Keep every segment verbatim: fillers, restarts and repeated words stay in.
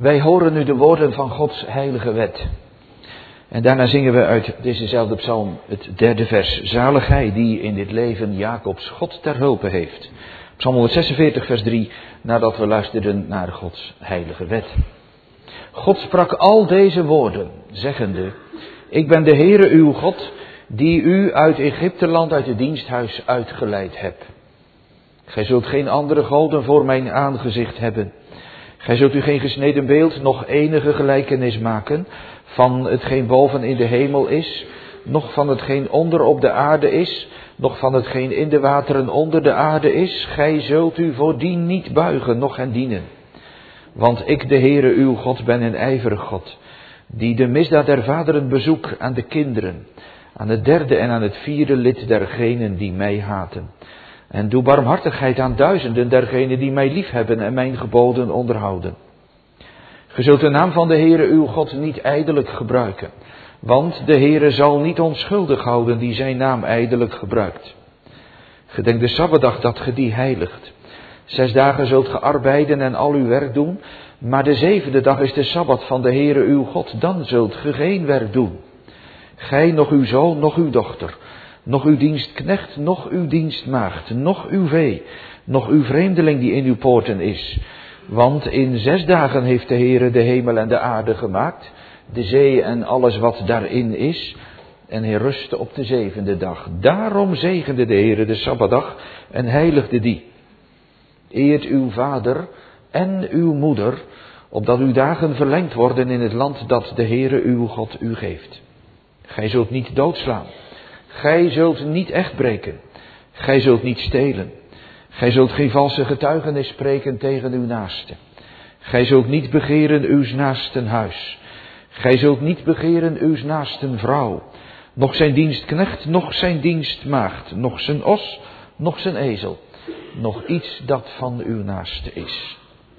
Wij horen nu de woorden van Gods heilige wet. En daarna zingen we uit dezezelfde psalm het derde vers. Zalig hij die in dit leven Jacobs God ter hulpe heeft. Psalm honderdzesenveertig vers drie, nadat we luisterden naar Gods heilige wet. God sprak al deze woorden, zeggende: Ik ben de Heere uw God, die u uit Egypteland, uit het diensthuis uitgeleid heb. Gij zult geen andere goden voor mijn aangezicht hebben. Gij zult u geen gesneden beeld, nog enige gelijkenis maken van hetgeen boven in de hemel is, noch van hetgeen onder op de aarde is, noch van hetgeen in de wateren onder de aarde is. Gij zult u voor die niet buigen, noch hen dienen. Want ik, de Heere uw God, ben een ijverig God, die de misdaad der vaderen bezoek aan de kinderen, aan het derde en aan het vierde lid dergenen die mij haten. En doe barmhartigheid aan duizenden dergenen die mij liefhebben en mijn geboden onderhouden. Ge zult de naam van de Heere uw God niet ijdelijk gebruiken, want de Heere zal niet onschuldig houden die zijn naam ijdelijk gebruikt. Gedenk de Sabbatdag dat ge die heiligt. Zes dagen zult ge arbeiden en al uw werk doen, maar de zevende dag is de Sabbat van de Heere uw God, dan zult ge geen werk doen. Gij, nog uw zoon, nog uw dochter, nog uw dienstknecht, nog uw dienstmaagd, nog uw vee, nog uw vreemdeling die in uw poorten is. Want in zes dagen heeft de Heere de hemel en de aarde gemaakt, de zee en alles wat daarin is, en hij rustte op de zevende dag. Daarom zegende de Heere de Sabbatdag en heiligde die. Eert uw vader en uw moeder, opdat uw dagen verlengd worden in het land dat de Heere uw God u geeft. Gij zult niet doodslaan. Gij zult niet echt breken. Gij zult niet stelen. Gij zult geen valse getuigenis spreken tegen uw naaste. Gij zult niet begeren uws naasten huis. Gij zult niet begeren uws naasten vrouw. Nog zijn dienstknecht, nog zijn dienstmaagd. Nog zijn os, nog zijn ezel. Nog iets dat van uw naaste is.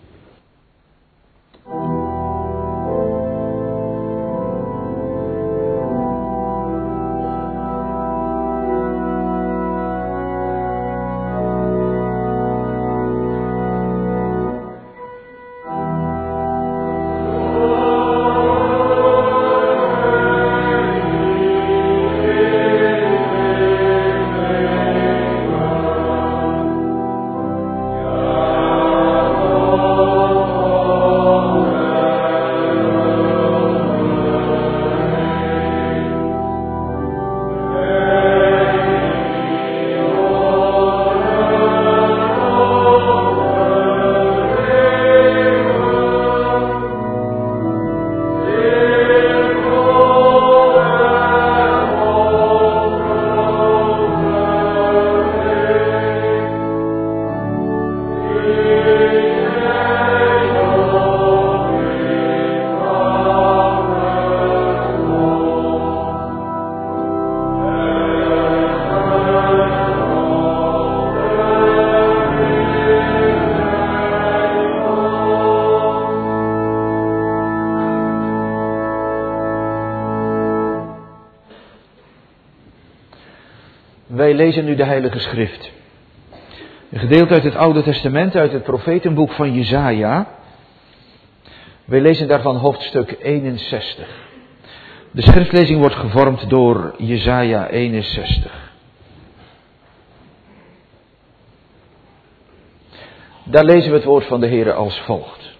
Wij lezen nu de Heilige Schrift. Een gedeelte uit het Oude Testament, uit het profetenboek van Jesaja. Wij lezen daarvan hoofdstuk eenenzestig. De schriftlezing wordt gevormd door Jesaja eenenzestig. Daar lezen we het woord van de Heere als volgt.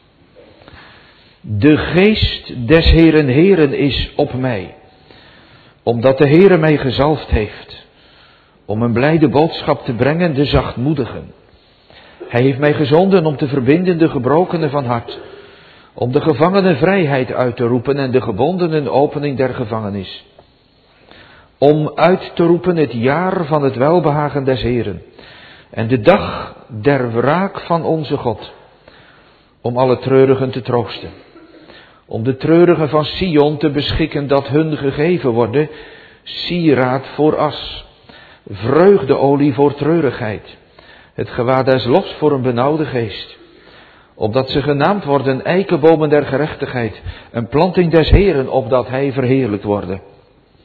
De geest des Heeren Heeren is op mij, omdat de Heere mij gezalfd heeft, om een blijde boodschap te brengen de zachtmoedigen. Hij heeft mij gezonden om te verbinden de gebrokenen van hart, om de gevangenen vrijheid uit te roepen en de gebondenen opening der gevangenis. Om uit te roepen het jaar van het welbehagen des Heeren en de dag der wraak van onze God. Om alle treurigen te troosten. Om de treurigen van Sion te beschikken dat hun gegeven worden, sieraad voor as, vreugdeolie voor treurigheid, het gewaad des lofs voor een benauwde geest. Opdat ze genaamd worden eikenbomen der gerechtigheid, een planting des Heeren, opdat hij verheerlijkt worden.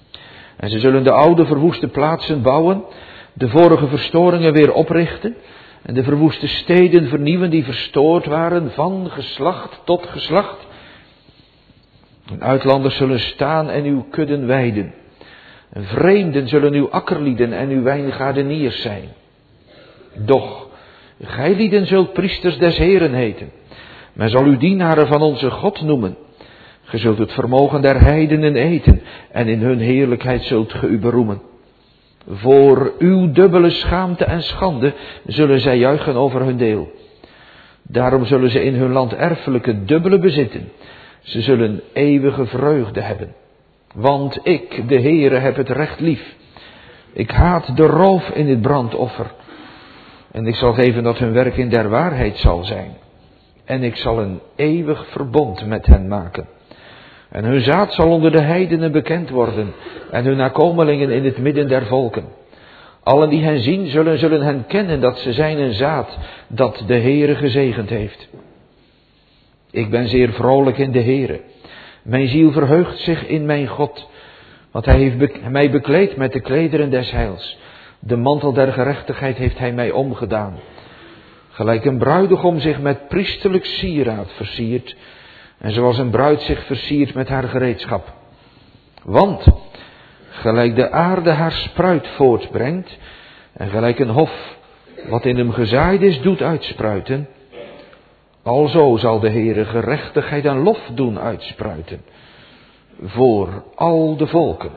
En ze zullen de oude verwoeste plaatsen bouwen, de vorige verstoringen weer oprichten, en de verwoeste steden vernieuwen die verstoord waren van geslacht tot geslacht. En uitlanders zullen staan en uw kudden weiden. En vreemden zullen uw akkerlieden en uw wijngaardeniers zijn. Doch, gijlieden zult priesters des Heren heten. Men zal u dienaren van onze God noemen. Ge zult het vermogen der heidenen eten en in hun heerlijkheid zult ge u beroemen. Voor uw dubbele schaamte en schande zullen zij juichen over hun deel. Daarom zullen ze in hun land erfelijke dubbele bezitten. Ze zullen eeuwige vreugde hebben. Want ik, de Heere, heb het recht lief. Ik haat de roof in het brandoffer. En ik zal geven dat hun werk in der waarheid zal zijn. En ik zal een eeuwig verbond met hen maken. En hun zaad zal onder de heidenen bekend worden. En hun nakomelingen in het midden der volken. Allen die hen zien zullen, zullen hen kennen dat ze zijn een zaad dat de Heere gezegend heeft. Ik ben zeer vrolijk in de Heere. Mijn ziel verheugt zich in mijn God. Want hij heeft be- mij bekleed met de klederen des heils. De mantel der gerechtigheid heeft hij mij omgedaan. Gelijk een bruidegom zich met priesterlijk sieraad versiert. En zoals een bruid zich versiert met haar gereedschap. Want gelijk de aarde haar spruit voortbrengt. En gelijk een hof wat in hem gezaaid is doet uitspruiten. Alzo zal de Heere gerechtigheid en lof doen uitspruiten. Voor al de volken.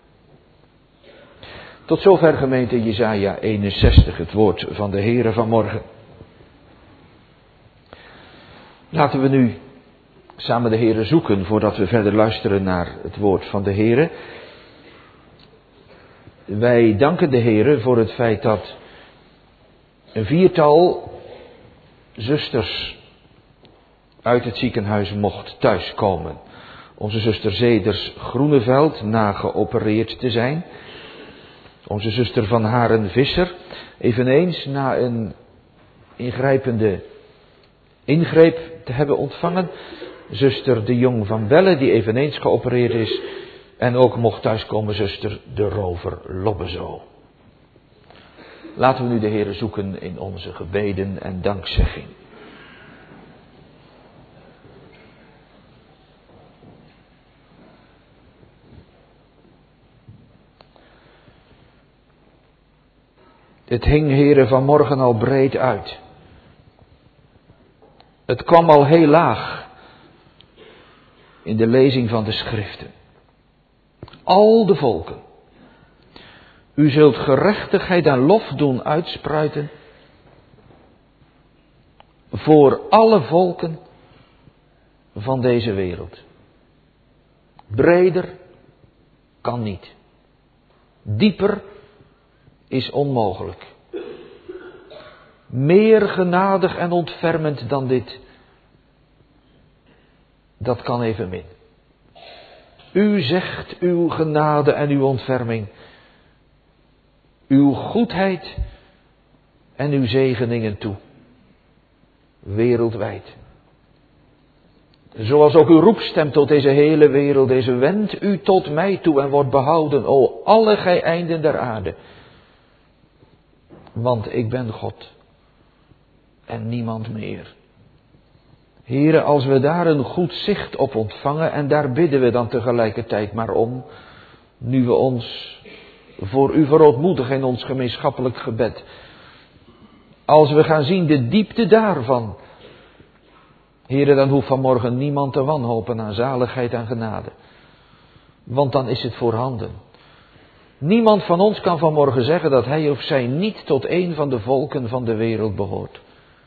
Tot zover gemeente Jesaja eenenzestig, het woord van de Heere vanmorgen. Laten we nu samen de Heere zoeken voordat we verder luisteren naar het woord van de Heere. Wij danken de Heere voor het feit dat een viertal zusters uit het ziekenhuis mocht thuiskomen. Onze zuster Zeders Groeneveld na geopereerd te zijn. Onze zuster Van Haren Visser eveneens na een ingrijpende ingreep te hebben ontvangen. Zuster De Jong van Belle die eveneens geopereerd is. En ook mocht thuiskomen zuster De Rover Lobbezo. Laten we nu de Heere zoeken in onze gebeden en dankzegging. Het hing, Heere, vanmorgen al breed uit. Het kwam al heel laag in de lezing van de schriften. Al de volken. U zult gerechtigheid en lof doen uitspruiten voor alle volken van deze wereld. Breder kan niet. Dieper is onmogelijk. Meer genadig en ontfermend dan dit. Dat kan evenmin. U zegt uw genade en uw ontferming. Uw goedheid en uw zegeningen toe. Wereldwijd. Zoals ook uw roepstem tot deze hele wereld is. Wendt u tot mij toe en wordt behouden. O alle gij einden der aarde. Want ik ben God. En niemand meer. Here, als we daar een goed zicht op ontvangen. En daar bidden we dan tegelijkertijd maar om. Nu we ons voor u verootmoedigen in ons gemeenschappelijk gebed. Als we gaan zien de diepte daarvan. Here, dan hoeft vanmorgen niemand te wanhopen aan zaligheid en genade. Want dan is het voorhanden. Niemand van ons kan vanmorgen zeggen dat hij of zij niet tot een van de volken van de wereld behoort.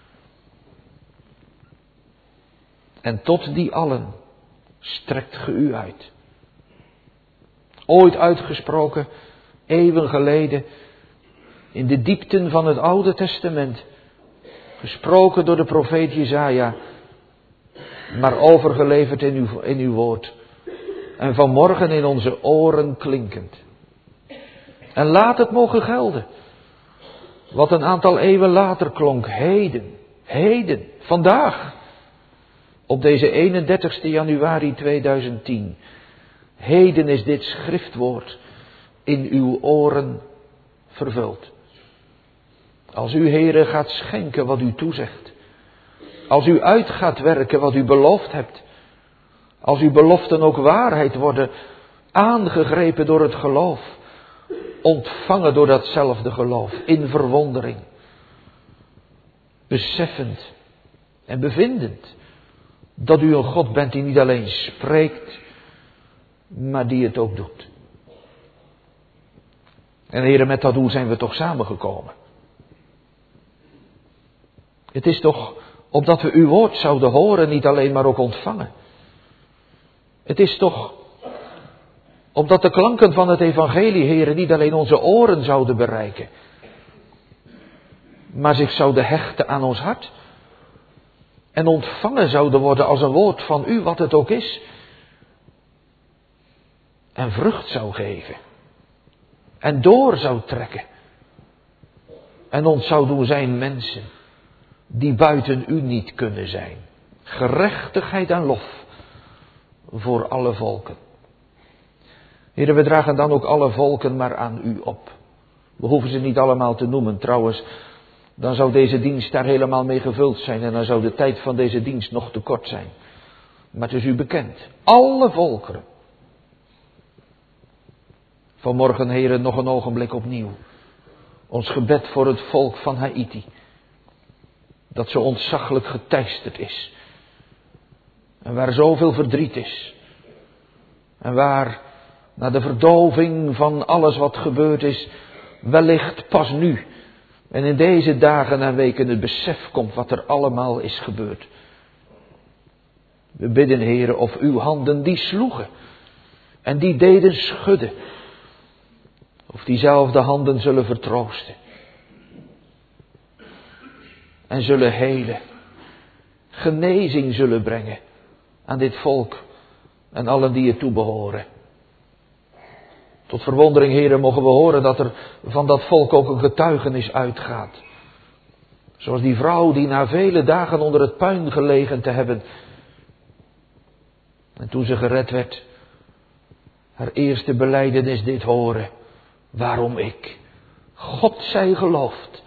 En tot die allen strekt ge u uit. Ooit uitgesproken, eeuwen geleden, in de diepten van het Oude Testament. Gesproken door de profeet Jesaja, maar overgeleverd in uw, in uw woord. En vanmorgen in onze oren klinkend. En laat het mogen gelden. Wat een aantal eeuwen later klonk. Heden, heden, vandaag. Op deze eenendertigste januari tweeduizend tien. Heden is dit schriftwoord in uw oren vervuld. Als u, Heere, gaat schenken wat u toezegt. Als u uit gaat werken wat u beloofd hebt. Als uw beloften ook waarheid worden, aangegrepen door het geloof. Ontvangen door datzelfde geloof, in verwondering. Beseffend en bevindend dat u een God bent die niet alleen spreekt, maar die het ook doet. En Heere, met dat doel zijn we toch samengekomen. Het is toch opdat we uw woord zouden horen, niet alleen maar ook ontvangen. Het is toch opdat de klanken van het evangelie, Heere, niet alleen onze oren zouden bereiken, maar zich zouden hechten aan ons hart. En ontvangen zouden worden als een woord van u, wat het ook is. En vrucht zou geven. En door zou trekken. En ons zou doen zijn mensen die buiten u niet kunnen zijn. Gerechtigheid en lof voor alle volken. Heren, we dragen dan ook alle volken maar aan u op. We hoeven ze niet allemaal te noemen. Trouwens, dan zou deze dienst daar helemaal mee gevuld zijn. En dan zou de tijd van deze dienst nog te kort zijn. Maar het is u bekend. Alle volkeren. Vanmorgen, heren, nog een ogenblik opnieuw. Ons gebed voor het volk van Haïti. Dat zo ontzaglijk geteisterd is. En waar zoveel verdriet is. En waar, na de verdoving van alles wat gebeurd is, wellicht pas nu en in deze dagen en weken het besef komt wat er allemaal is gebeurd. We bidden, Heere, of uw handen die sloegen en die deden schudden, of diezelfde handen zullen vertroosten en zullen helen, genezing zullen brengen aan dit volk en allen die er toe behoren. Tot verwondering, Heere, mogen we horen dat er van dat volk ook een getuigenis uitgaat. Zoals die vrouw die na vele dagen onder het puin gelegen te hebben, en toen ze gered werd, haar eerste belijdenis dit horen. Waarom ik? God zij geloofd.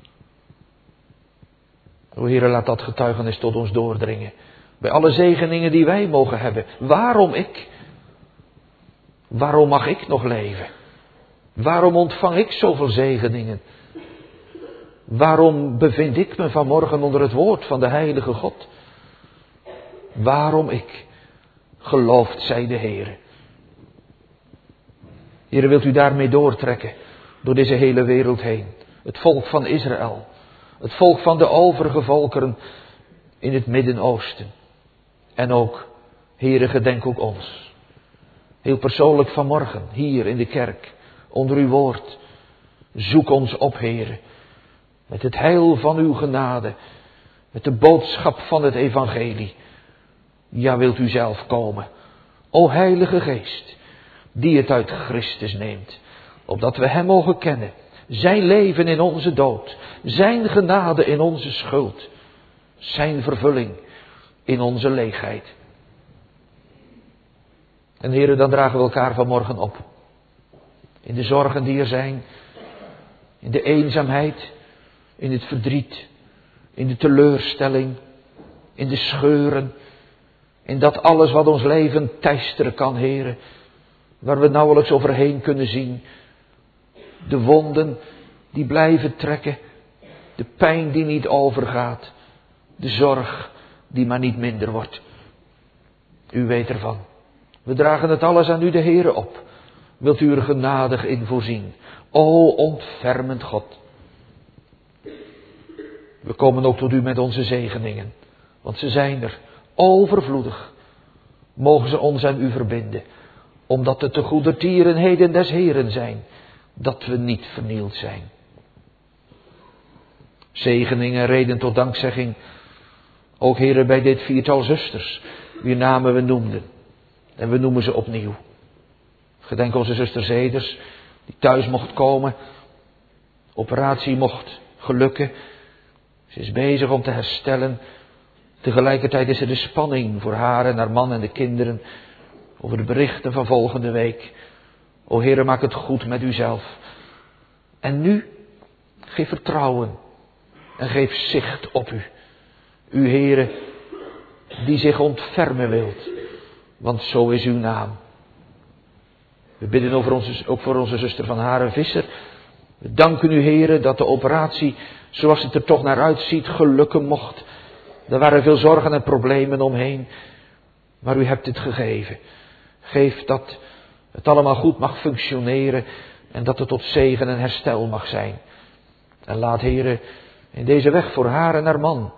O Heere, laat dat getuigenis tot ons doordringen. Bij alle zegeningen die wij mogen hebben. Waarom ik? Waarom mag ik nog leven? Waarom ontvang ik zoveel zegeningen? Waarom bevind ik me vanmorgen onder het woord van de heilige God? Waarom ik? Geloofd zij de Heere. Heere, wilt u daarmee doortrekken door deze hele wereld heen? Het volk van Israël. Het volk van de overige volkeren in het Midden-Oosten. En ook, Heere, gedenk ook ons. Heel persoonlijk vanmorgen, hier in de kerk, onder uw woord. Zoek ons op, Heere. Met het heil van uw genade. Met de boodschap van het evangelie. Ja, wilt u zelf komen. O Heilige Geest, die het uit Christus neemt. Opdat we hem mogen kennen. Zijn leven in onze dood. Zijn genade in onze schuld. Zijn vervulling in onze leegheid. En heren, dan dragen we elkaar vanmorgen op. In de zorgen die er zijn. In de eenzaamheid. In het verdriet. In de teleurstelling. In de scheuren. In dat alles wat ons leven teisteren kan, heren. Waar we nauwelijks overheen kunnen zien. De wonden die blijven trekken. De pijn die niet overgaat. De zorg die maar niet minder wordt. U weet ervan. We dragen het alles aan u de Heere op. Wilt u er genadig in voorzien. O ontfermend God. We komen ook tot u met onze zegeningen. Want ze zijn er overvloedig. Mogen ze ons aan u verbinden. Omdat het de goedertierenheden des Heeren zijn. Dat we niet vernield zijn. Zegeningen, reden tot dankzegging. Ook Heere, bij dit viertal zusters. Wier namen we noemden. En we noemen ze opnieuw. Gedenk onze zuster Zeders, die thuis mocht komen. Operatie mocht gelukken. Ze is bezig om te herstellen. Tegelijkertijd is er de spanning voor haar en haar man en de kinderen. Over de berichten van volgende week. O Heere, maak het goed met uzelf. En nu, Geef vertrouwen en geef zicht op u. U Heere, die zich ontfermen wilt, want zo is uw naam. We bidden over onze, ook voor onze zuster Van Haren Visser. We danken u Heere dat de operatie, zoals het er toch naar uitziet, gelukken mocht. Er waren veel zorgen en problemen omheen, maar u hebt het gegeven. Geef dat het allemaal goed mag functioneren en dat het tot zegen en herstel mag zijn. En laat Heere in deze weg voor haar en haar man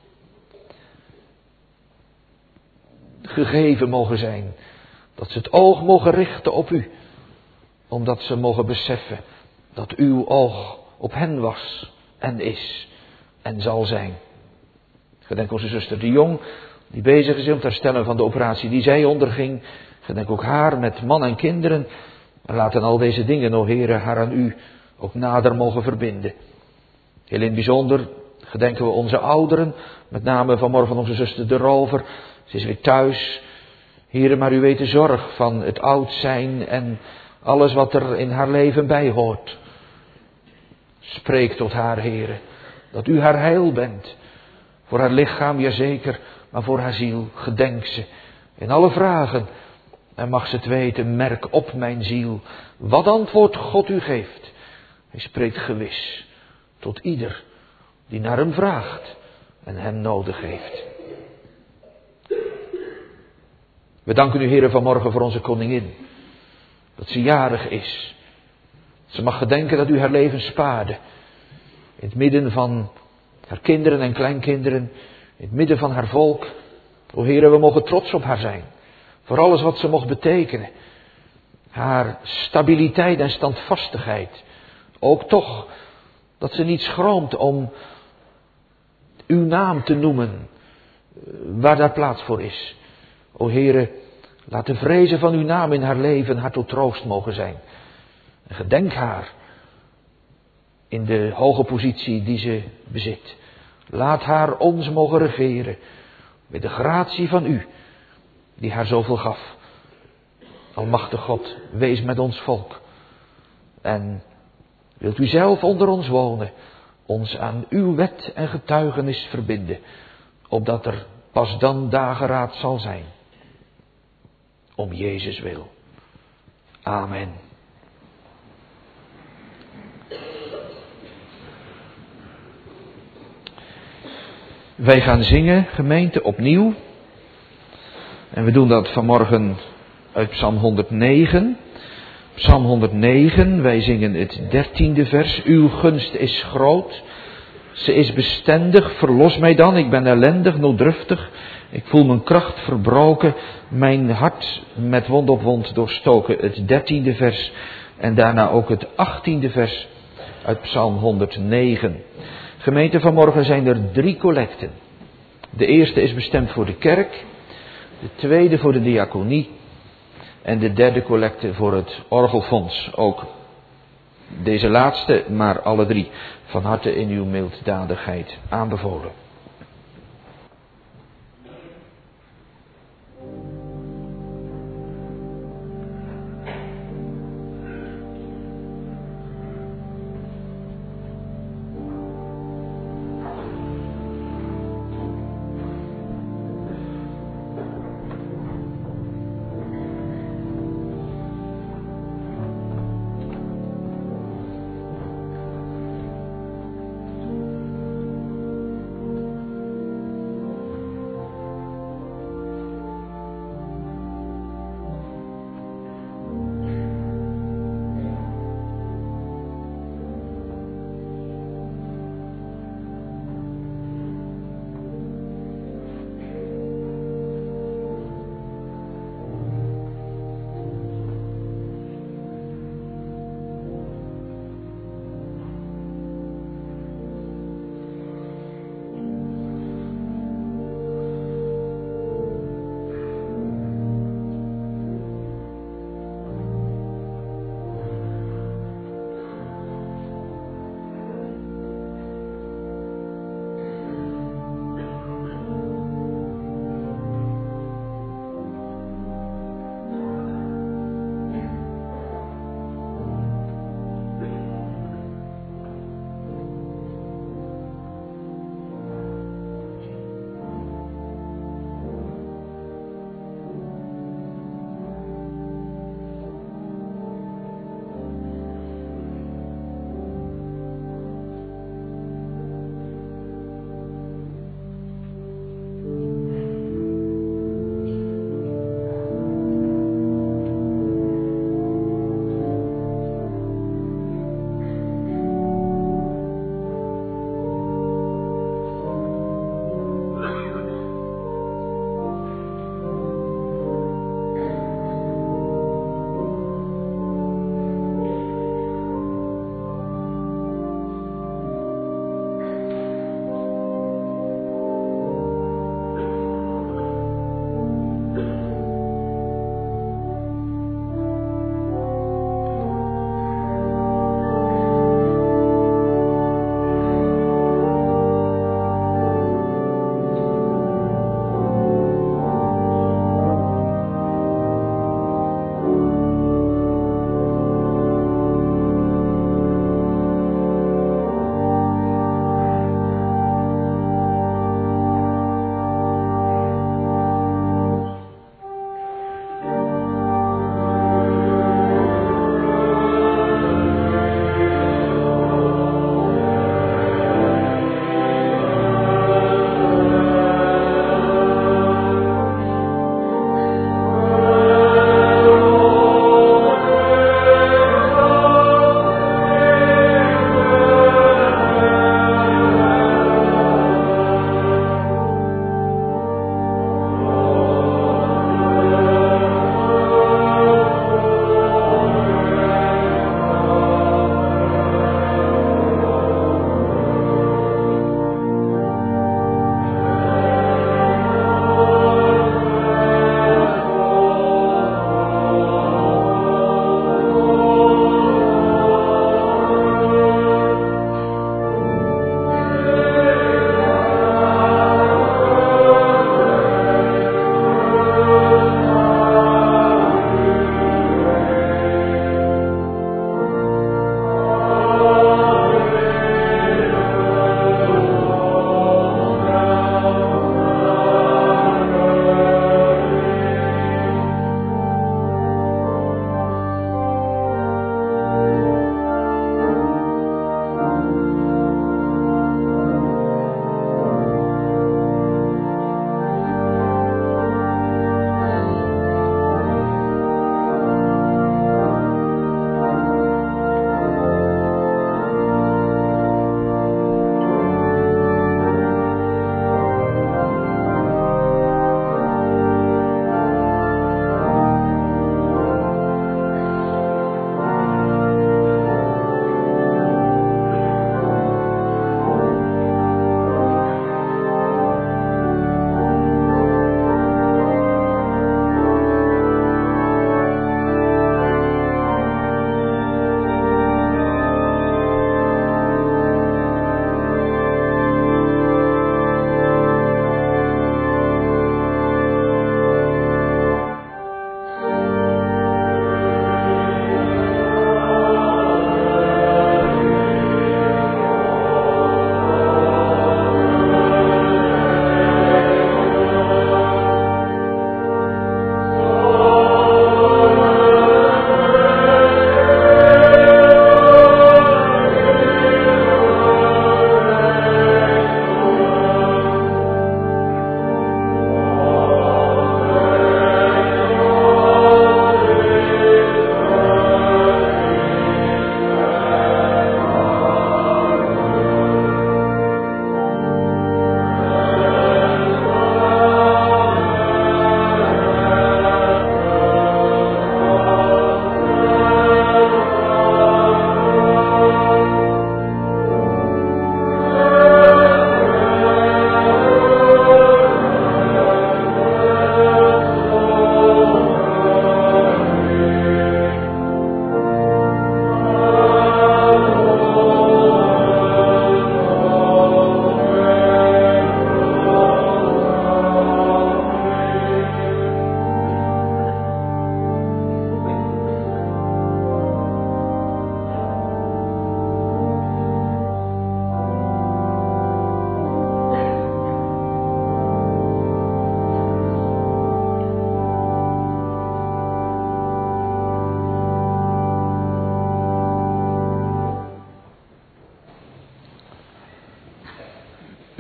gegeven mogen zijn. Dat ze het oog mogen richten op u. Omdat ze mogen beseffen dat uw oog op hen was en is en zal zijn. Gedenk onze zuster de Jong, die bezig is om te herstellen van de operatie die zij onderging. Gedenk ook haar met man en kinderen. En laten al deze dingen, o Heere, haar aan u ook nader mogen verbinden. Heel in het bijzonder gedenken we onze ouderen, met name vanmorgen onze zuster de Rover. Ze is weer thuis. Heere, maar u weet de zorg van het oud zijn en alles wat er in haar leven bij hoort. Spreek tot haar, Heere, dat u haar heil bent. Voor haar lichaam, jazeker, maar voor haar ziel, gedenk ze. In alle vragen, en mag ze het weten, merk op mijn ziel. Wat antwoord God u geeft, hij spreekt gewis tot ieder die naar hem vraagt en hem nodig heeft. We danken u, Heere, vanmorgen voor onze koningin. Dat ze jarig is. Ze mag gedenken dat u haar leven spaarde. In het midden van haar kinderen en kleinkinderen. In het midden van haar volk. O Heere, we mogen trots op haar zijn. Voor alles wat ze mocht betekenen. Haar stabiliteit en standvastigheid. Ook toch dat ze niet schroomt om uw naam te noemen. Waar daar plaats voor is. O Heere, laat de vrezen van uw naam in haar leven haar tot troost mogen zijn. En gedenk haar in de hoge positie die ze bezit. Laat haar ons mogen regeren met de gratie van u, die haar zoveel gaf. Almachtig God, wees met ons volk. En wilt u zelf onder ons wonen, ons aan uw wet en getuigenis verbinden, opdat er pas dan dageraad zal zijn. Om Jezus wil. Amen. Wij gaan zingen, gemeente, opnieuw. En we doen dat vanmorgen uit Psalm honderdnegen. Psalm honderdnegen, wij zingen het dertiende vers. Uw gunst is groot, ze is bestendig, verlos mij dan, ik ben ellendig, nooddruftig. Ik voel mijn kracht verbroken, mijn hart met wond op wond doorstoken. Het dertiende vers en daarna ook het achttiende vers uit Psalm honderdnegen. Gemeente, vanmorgen zijn er drie collecten. De eerste is bestemd voor de kerk, de tweede voor de diaconie en de derde collecte voor het orgelfonds. Ook deze laatste, maar alle drie van harte in uw milddadigheid aanbevolen.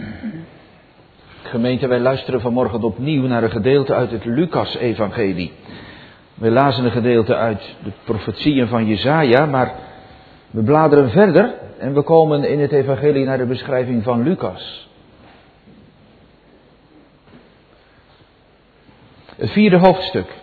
Gemeente, wij luisteren vanmorgen opnieuw naar een gedeelte uit het Lucas-evangelie. We lazen een gedeelte uit de profetieën van Jesaja, maar we bladeren verder en we komen in het evangelie naar de beschrijving van Lucas. Het vierde hoofdstuk.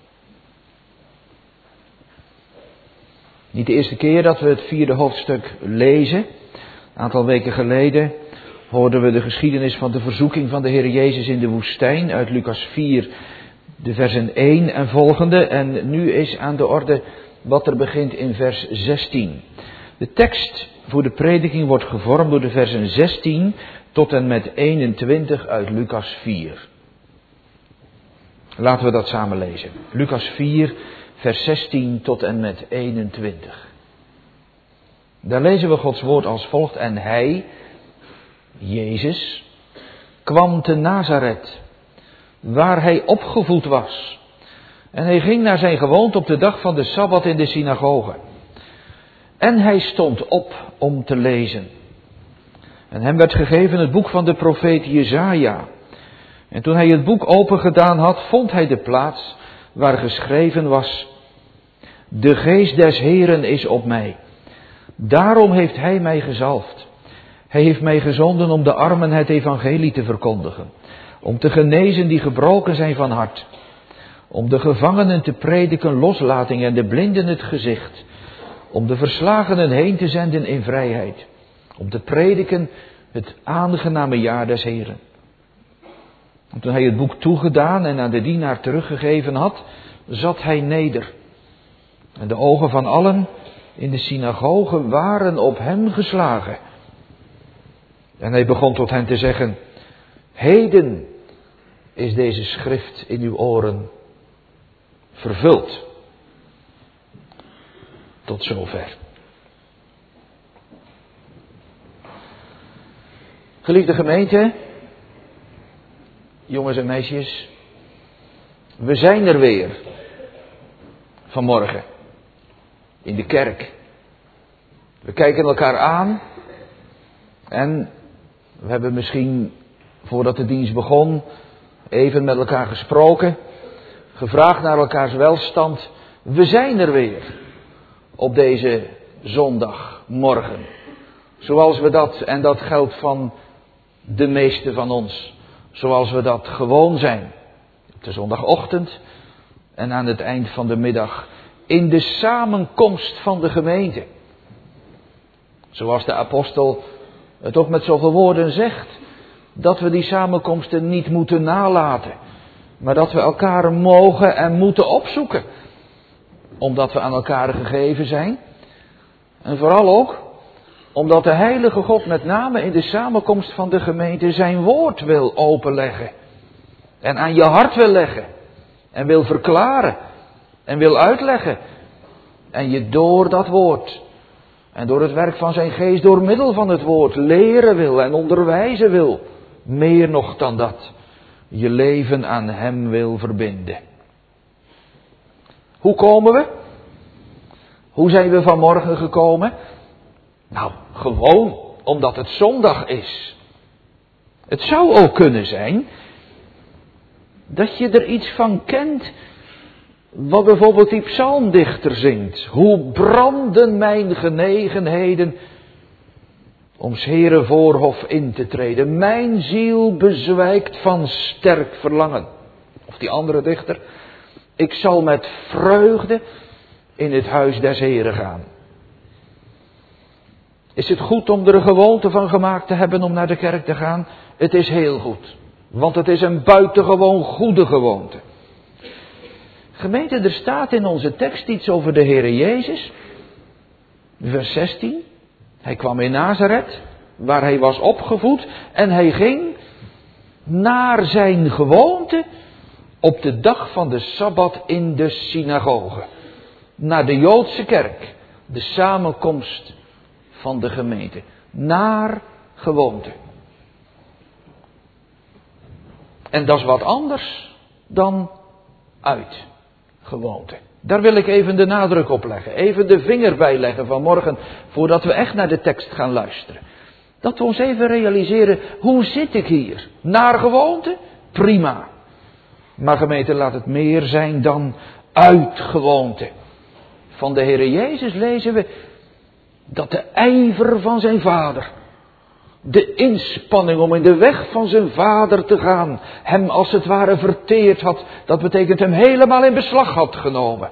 Niet de eerste keer dat we het vierde hoofdstuk lezen. Een aantal weken geleden hoorden we de geschiedenis van de verzoeking van de Heer Jezus in de woestijn uit Lucas vier, de versen één en volgende. En nu is aan de orde wat er begint in vers zestien. De tekst voor de prediking wordt gevormd door de versen zestien tot en met eenentwintig uit Lucas vier. Laten we dat samen lezen. Lucas vier, vers zestien tot en met eenentwintig. Daar lezen we Gods woord als volgt. En hij, Jezus, kwam te Nazareth, waar hij opgevoed was. En hij ging naar zijn gewoonte op de dag van de Sabbat in de synagoge. En hij stond op om te lezen. En hem werd gegeven het boek van de profeet Jesaja. En toen hij het boek opengedaan had, vond hij de plaats waar geschreven was: De geest des Heeren is op mij. Daarom heeft hij mij gezalfd. Hij heeft mij gezonden om de armen het evangelie te verkondigen. Om te genezen die gebroken zijn van hart. Om de gevangenen te prediken loslating en de blinden het gezicht. Om de verslagenen heen te zenden in vrijheid. Om te prediken het aangename jaar des Heeren. En toen hij het boek toegedaan en aan de dienaar teruggegeven had, zat hij neder. En de ogen van allen in de synagoge waren op hem geslagen. En hij begon tot hen te zeggen: Heden is deze schrift in uw oren vervuld. Tot zover. Geliefde gemeente, jongens en meisjes, we zijn er weer vanmorgen in de kerk. We kijken elkaar aan en we hebben misschien, voordat de dienst begon, even met elkaar gesproken, gevraagd naar elkaars welstand. We zijn er weer op deze zondagmorgen. Zoals we dat, en dat geldt van de meeste van ons, zoals we dat gewoon zijn. Op de zondagochtend en aan het eind van de middag in de samenkomst van de gemeente. Zoals de apostel het ook met zoveel woorden zegt, dat we die samenkomsten niet moeten nalaten, maar dat we elkaar mogen en moeten opzoeken. Omdat we aan elkaar gegeven zijn. En vooral ook omdat de Heilige God met name in de samenkomst van de gemeente zijn woord wil openleggen. En aan je hart wil leggen. En wil verklaren. En wil uitleggen. En je door dat woord. En door het werk van zijn geest door middel van het woord leren wil en onderwijzen wil. Meer nog dan dat. Je leven aan hem wil verbinden. Hoe komen we? Hoe zijn we vanmorgen gekomen? Nou, gewoon omdat het zondag is. Het zou ook kunnen zijn dat je er iets van kent wat bijvoorbeeld die psalmdichter zingt. Hoe branden mijn genegenheden om 's Heeren voorhof in te treden. Mijn ziel bezwijkt van sterk verlangen. Of die andere dichter: ik zal met vreugde in het huis des Heeren gaan. Is het goed om er een gewoonte van gemaakt te hebben om naar de kerk te gaan? Het is heel goed. Want het is een buitengewoon goede gewoonte. Gemeente, er staat in onze tekst iets over de Heere Jezus. Vers zestien. Hij kwam in Nazareth, waar hij was opgevoed. En hij ging naar zijn gewoonte op de dag van de Sabbat in de synagoge. Naar de Joodse kerk. De samenkomst van de gemeente. Naar gewoonte. En dat is wat anders dan uit gewoonte. Daar wil ik even de nadruk op leggen. Even de vinger bij leggen vanmorgen, voordat we echt naar de tekst gaan luisteren. Dat we ons even realiseren, hoe zit ik hier? Naar gewoonte? Prima. Maar gemeente, laat het meer zijn dan uit gewoonte. Van de Heere Jezus lezen we dat de ijver van zijn vader, de inspanning om in de weg van zijn vader te gaan, hem als het ware verteerd had. Dat betekent hem helemaal in beslag had genomen.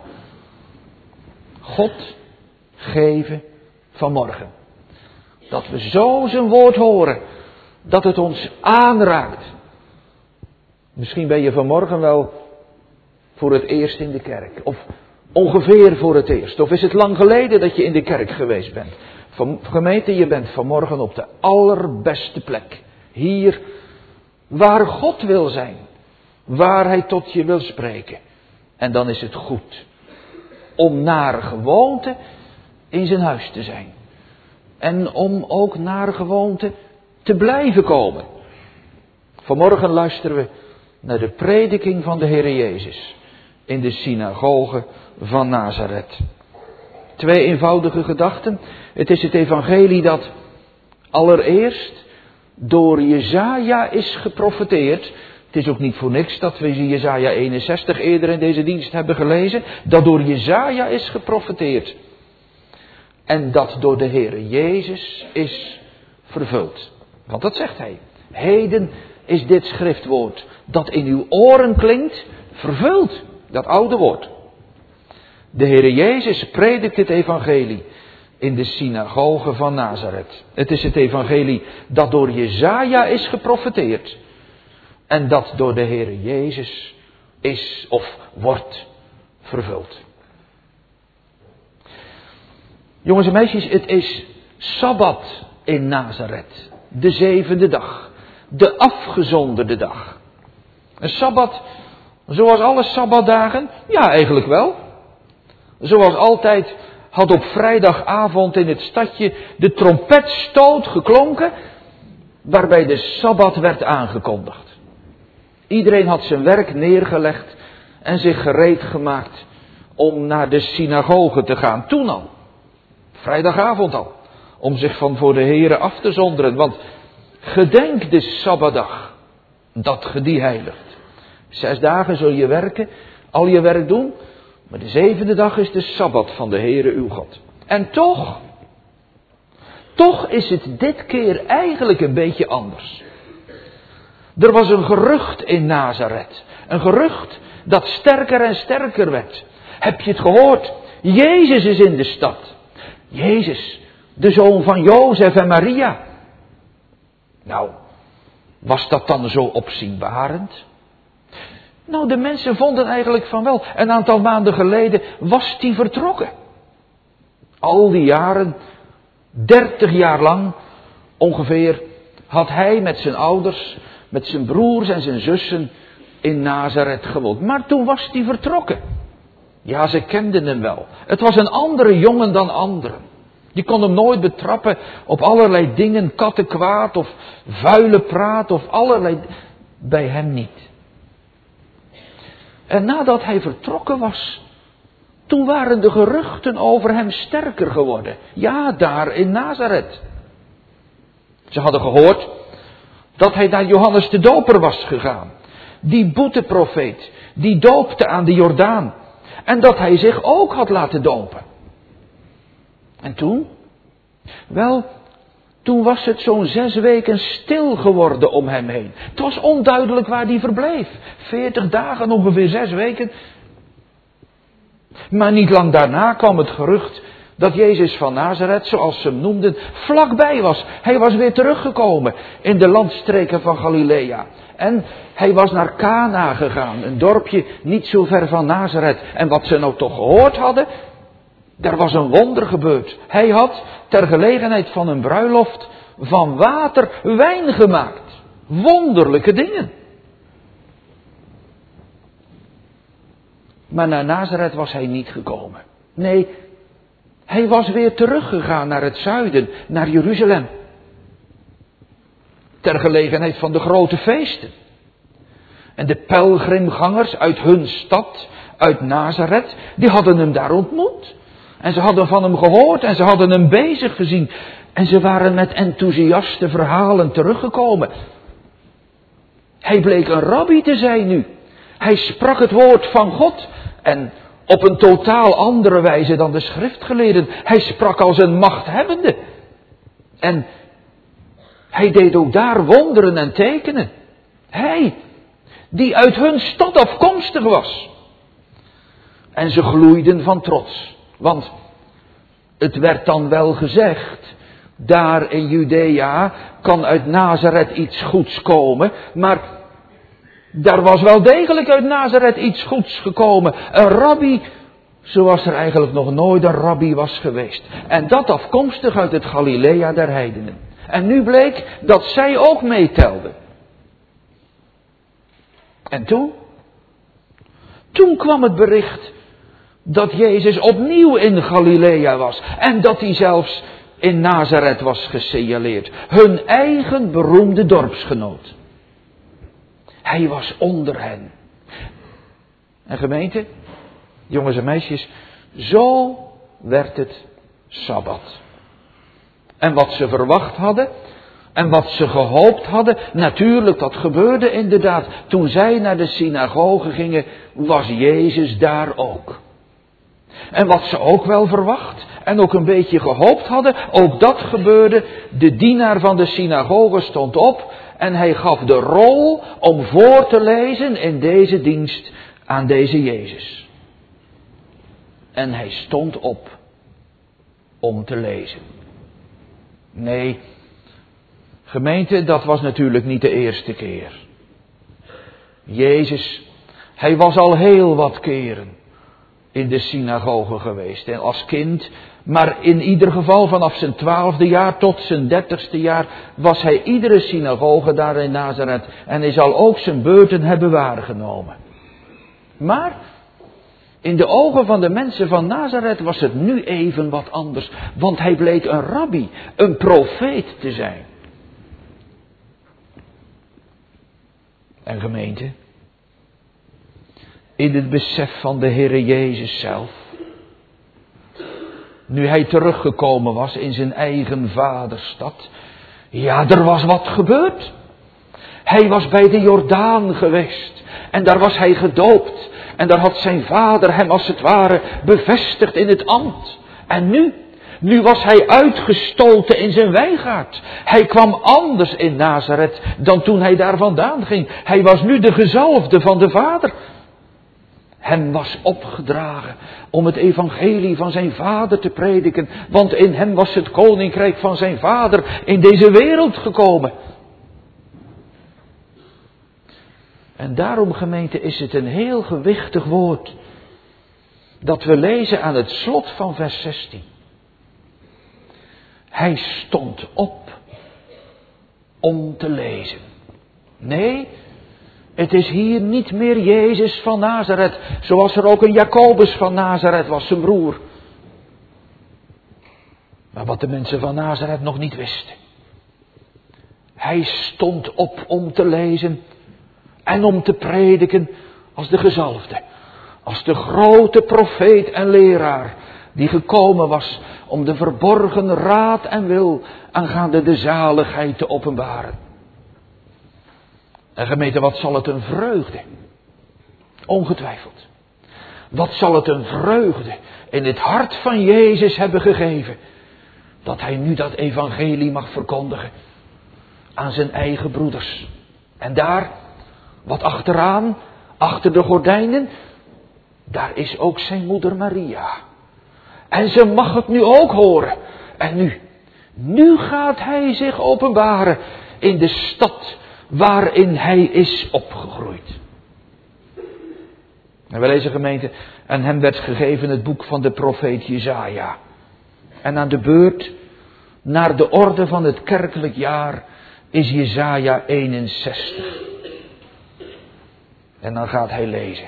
God geven vanmorgen. Dat we zo zijn woord horen, dat het ons aanraakt. Misschien ben je vanmorgen wel voor het eerst in de kerk. Of ongeveer voor het eerst. Of is het lang geleden dat je in de kerk geweest bent. Van, gemeente, je bent vanmorgen op de allerbeste plek. Hier waar God wil zijn. Waar hij tot je wil spreken. En dan is het goed om naar gewoonte in zijn huis te zijn. En om ook naar gewoonte te blijven komen. Vanmorgen luisteren we naar de prediking van de Heere Jezus in de synagoge van Nazareth. Twee eenvoudige gedachten. Het is het evangelie dat allereerst door Jesaja is geprofeteerd. Het is ook niet voor niks dat we Jesaja eenenzestig eerder in deze dienst hebben gelezen. Dat door Jesaja is geprofeteerd. En dat door de Heere Jezus is vervuld. Want dat zegt hij. Heden is dit schriftwoord dat in uw oren klinkt, vervuld. Dat oude woord. De Heere Jezus predikt het evangelie in de synagoge van Nazareth. Het is het evangelie dat door Jesaja is geprofeteerd. En dat door de Heere Jezus is of wordt vervuld. Jongens en meisjes, het is Sabbat in Nazareth. De zevende dag. De afgezonderde dag. Een Sabbat zoals alle Sabbatdagen? Ja, eigenlijk wel. Zoals altijd had op vrijdagavond in het stadje de trompetstoot geklonken, waarbij de Sabbat werd aangekondigd. Iedereen had zijn werk neergelegd en zich gereed gemaakt om naar de synagoge te gaan. Toen al. Vrijdagavond al. Om zich van voor de Here af te zonderen. Want gedenk de Sabbatdag. Dat ge die heiligt. Zes dagen zul je werken. Al je werk doen. Maar de zevende dag is de Sabbat van de Heere uw God. En toch. Toch is het dit keer eigenlijk een beetje anders. Er was een gerucht in Nazareth. Een gerucht dat sterker en sterker werd. Heb je het gehoord? Jezus is in de stad. Jezus, de zoon van Jozef en Maria. Nou, was dat dan zo opzienbarend? Nou, de mensen vonden eigenlijk van wel. Een aantal maanden geleden was die vertrokken. Al die jaren, dertig jaar lang ongeveer, had hij met zijn ouders, met zijn broers en zijn zussen in Nazareth gewoond. Maar toen was hij vertrokken. Ja, ze kenden hem wel. Het was een andere jongen dan anderen. Je kon hem nooit betrappen op allerlei dingen, kattenkwaad of vuile praat of allerlei. Bij hem niet. En nadat hij vertrokken was, toen waren de geruchten over hem sterker geworden. Ja, daar in Nazareth. Ze hadden gehoord dat hij naar Johannes de Doper was gegaan. Die boeteprofeet, die doopte aan de Jordaan. En dat hij zich ook had laten dopen. En toen? Wel, toen was het zo'n zes weken stil geworden om hem heen. Het was onduidelijk waar hij verbleef. Veertig dagen, ongeveer zes weken. Maar niet lang daarna kwam het gerucht dat Jezus van Nazareth, zoals ze hem noemden, vlakbij was. Hij was weer teruggekomen in de landstreken van Galilea. En hij was naar Kana gegaan, een dorpje niet zo ver van Nazareth. En wat ze nou toch gehoord hadden, er was een wonder gebeurd. Hij had ter gelegenheid van een bruiloft van water wijn gemaakt. Wonderlijke dingen. Maar naar Nazareth was hij niet gekomen. Nee, hij was weer teruggegaan naar het zuiden, naar Jeruzalem. Ter gelegenheid van de grote feesten. En de pelgrimgangers uit hun stad, uit Nazareth, die hadden hem daar ontmoet. En ze hadden van hem gehoord en ze hadden hem bezig gezien. En ze waren met enthousiaste verhalen teruggekomen. Hij bleek een rabbi te zijn nu. Hij sprak het woord van God. En op een totaal andere wijze dan de schriftgeleerden. Hij sprak als een machthebbende. En hij deed ook daar wonderen en tekenen. Hij, die uit hun stad afkomstig was. En ze gloeiden van trots. Want het werd dan wel gezegd, daar in Judea kan uit Nazareth iets goeds komen. Maar daar was wel degelijk uit Nazareth iets goeds gekomen. Een rabbi zoals er eigenlijk nog nooit een rabbi was geweest. En dat afkomstig uit het Galilea der heidenen. En nu bleek dat zij ook meetelden. En toen? Toen kwam het bericht dat Jezus opnieuw in Galilea was. En dat hij zelfs in Nazareth was gesignaleerd. Hun eigen beroemde dorpsgenoot. Hij was onder hen. En gemeente, jongens en meisjes, zo werd het Sabbat. En wat ze verwacht hadden en wat ze gehoopt hadden, natuurlijk dat gebeurde inderdaad. Toen zij naar de synagoge gingen, was Jezus daar ook. En wat ze ook wel verwacht en ook een beetje gehoopt hadden, ook dat gebeurde. De dienaar van de synagoge stond op en hij gaf de rol om voor te lezen in deze dienst aan deze Jezus. En hij stond op om te lezen. Nee, gemeente, dat was natuurlijk niet de eerste keer. Jezus, hij was al heel wat keren in de synagoge geweest. En als kind, maar in ieder geval vanaf zijn twaalfde jaar tot zijn dertigste jaar was hij iedere synagoge daar in Nazareth. En hij zal ook zijn beurten hebben waargenomen. Maar in de ogen van de mensen van Nazareth was het nu even wat anders. Want hij bleek een rabbi, een profeet te zijn. En gemeente, in het besef van de Heere Jezus zelf, nu hij teruggekomen was in zijn eigen vaderstad, ja, er was wat gebeurd. Hij was bij de Jordaan geweest en daar was hij gedoopt. En daar had zijn vader hem als het ware bevestigd in het ambt. En nu, nu was hij uitgestoten in zijn wijngaard. Hij kwam anders in Nazareth dan toen hij daar vandaan ging. Hij was nu de gezalfde van de vader. Hem was opgedragen om het evangelie van zijn vader te prediken. Want in hem was het koninkrijk van zijn vader in deze wereld gekomen. En daarom, gemeente, is het een heel gewichtig woord dat we lezen aan het slot van vers zestien. Hij stond op om te lezen. Nee, het is hier niet meer Jezus van Nazareth, zoals er ook een Jacobus van Nazareth was, zijn broer. Maar wat de mensen van Nazareth nog niet wisten. Hij stond op om te lezen. En om te prediken als de gezalfde. Als de grote profeet en leraar. Die gekomen was om de verborgen raad en wil aangaande de zaligheid te openbaren. En gemeente, wat zal het een vreugde. Ongetwijfeld. Wat zal het een vreugde in het hart van Jezus hebben gegeven. Dat hij nu dat evangelie mag verkondigen. Aan zijn eigen broeders. En daar, wat achteraan, achter de gordijnen, daar is ook zijn moeder Maria. En ze mag het nu ook horen. En nu, nu gaat hij zich openbaren in de stad waarin hij is opgegroeid. En we lezen, gemeente, en hem werd gegeven het boek van de profeet Jesaja. En aan de beurt, naar de orde van het kerkelijk jaar, is Jesaja eenenzestig. En dan gaat hij lezen.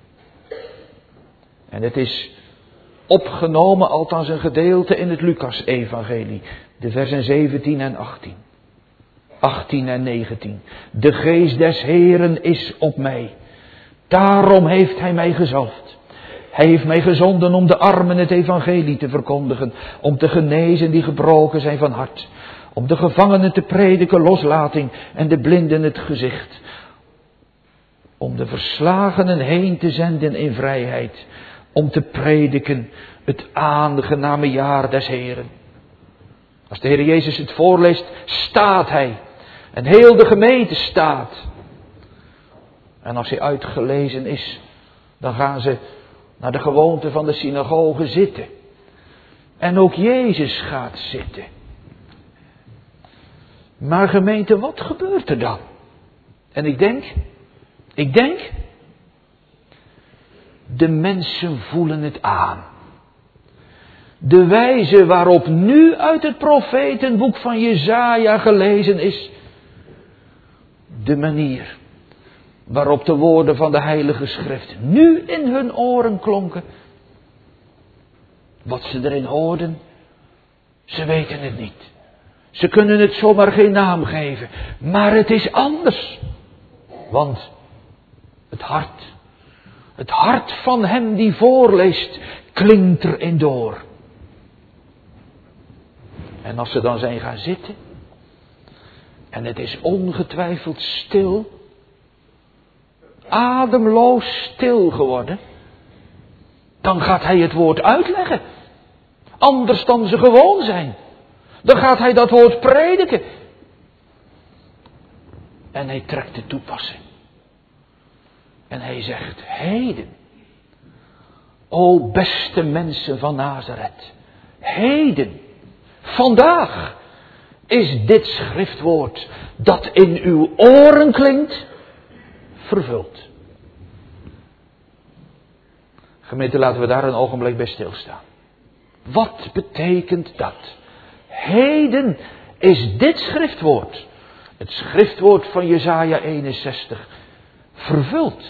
En het is opgenomen, althans een gedeelte in het Lucas-evangelie. De versen zeventien en achttien. achttien en negentien. De geest des Heeren is op mij. Daarom heeft hij mij gezalfd. Hij heeft mij gezonden om de armen het evangelie te verkondigen. Om te genezen die gebroken zijn van hart. Om de gevangenen te prediken loslating en de blinden het gezicht. Om de verslagenen heen te zenden in vrijheid. Om te prediken het aangename jaar des Heren. Als de Heer Jezus het voorleest, staat hij. En heel de gemeente staat. En als hij uitgelezen is, dan gaan ze naar de gewoonte van de synagoge zitten. En ook Jezus gaat zitten. Maar gemeente, wat gebeurt er dan? En ik denk, ik denk, de mensen voelen het aan. De wijze waarop nu uit het profetenboek van Jesaja gelezen is. De manier waarop de woorden van de Heilige Schrift nu in hun oren klonken. Wat ze erin hoorden, ze weten het niet. Ze kunnen het zomaar geen naam geven. Maar het is anders. Want het hart, het hart van hem die voorleest, klinkt erin door. En als ze dan zijn gaan zitten, en het is ongetwijfeld stil, ademloos stil geworden, dan gaat hij het woord uitleggen. Anders dan ze gewoon zijn. Dan gaat hij dat woord prediken. En hij trekt de toepassing. En hij zegt, heden, o beste mensen van Nazareth, heden, vandaag is dit schriftwoord dat in uw oren klinkt, vervuld. Gemeente, laten we daar een ogenblik bij stilstaan. Wat betekent dat? Heden is dit schriftwoord, het schriftwoord van Jesaja eenenzestig, vervuld.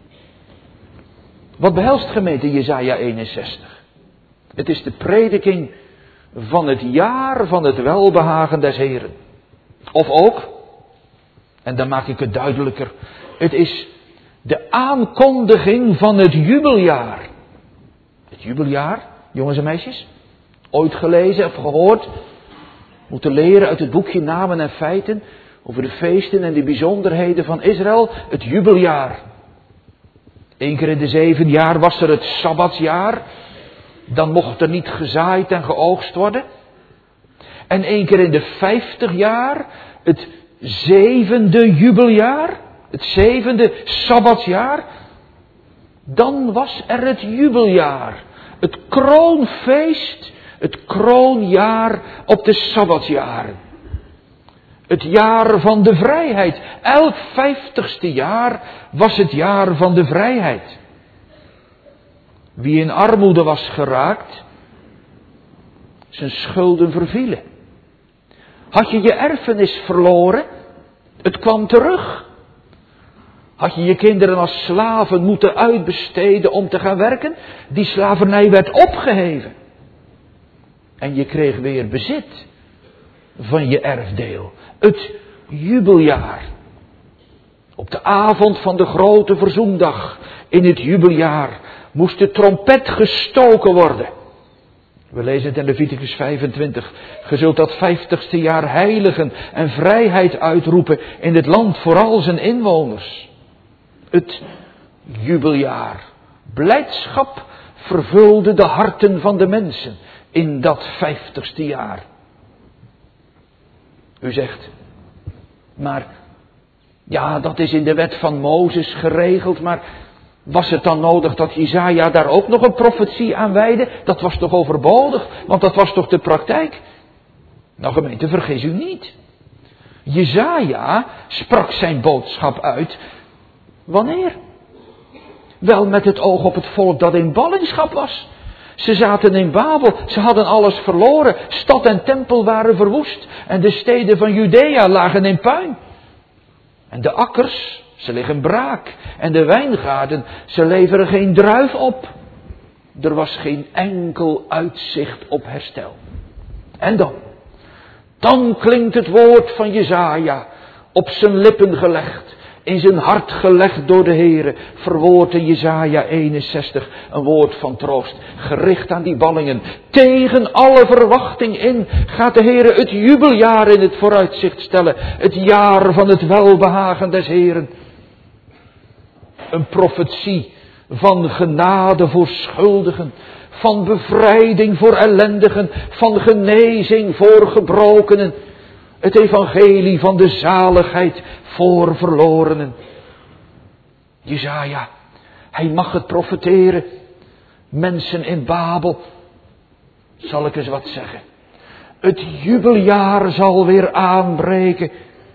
Wat behelst gemeente Jesaja eenenzestig? Het is de prediking van het jaar van het welbehagen des Heren. Of ook, en dan maak ik het duidelijker, het is de aankondiging van het jubeljaar. Het jubeljaar, jongens en meisjes, ooit gelezen of gehoord, moeten leren uit het boekje Namen en Feiten over de feesten en de bijzonderheden van Israël, het jubeljaar. Eén keer in de zeven jaar was er het Sabbatsjaar. Dan mocht er niet gezaaid en geoogst worden. En één keer in de vijftig jaar, het zevende jubeljaar, het zevende Sabbatsjaar. Dan was er het jubeljaar, het kroonfeest, het kroonjaar op de Sabbatsjaren. Het jaar van de vrijheid. Elk vijftigste jaar was het jaar van de vrijheid. Wie in armoede was geraakt, zijn schulden vervielen. Had je je erfenis verloren, het kwam terug. Had je je kinderen als slaven moeten uitbesteden om te gaan werken, die slavernij werd opgeheven. En je kreeg weer bezit van je erfdeel. Het jubeljaar. Op de avond van de grote verzoendag in het jubeljaar moest de trompet gestoken worden. We lezen het in Leviticus vijfentwintig. Ge zult dat vijftigste jaar heiligen en vrijheid uitroepen in het land voor al zijn inwoners. Het jubeljaar. Blijdschap vervulde de harten van de mensen in dat vijftigste jaar. U zegt, maar ja, dat is in de wet van Mozes geregeld, maar was het dan nodig dat Jesaja daar ook nog een profetie aan wijde? Dat was toch overbodig, want dat was toch de praktijk? Nou gemeente, vergis u niet. Jesaja sprak zijn boodschap uit. Wanneer? Wel met het oog op het volk dat in ballingschap was. Ze zaten in Babel, ze hadden alles verloren. Stad en tempel waren verwoest. En de steden van Judea lagen in puin. En de akkers, ze liggen braak. En de wijngaarden, ze leveren geen druif op. Er was geen enkel uitzicht op herstel. En dan? Dan klinkt het woord van Jesaja op zijn lippen gelegd. in zijn hart gelegd door de Heere, verwoordt in Jesaja eenenzestig een woord van troost, gericht aan die ballingen. Tegen alle verwachting in gaat de Heere het jubeljaar in het vooruitzicht stellen, het jaar van het welbehagen des Heeren. Een profetie van genade voor schuldigen, van bevrijding voor ellendigen, van genezing voor gebrokenen. Het evangelie van de zaligheid voor verlorenen. Jesaja, hij mag het profeteren. Mensen in Babel, zal ik eens wat zeggen. Het jubeljaar zal weer aanbreken.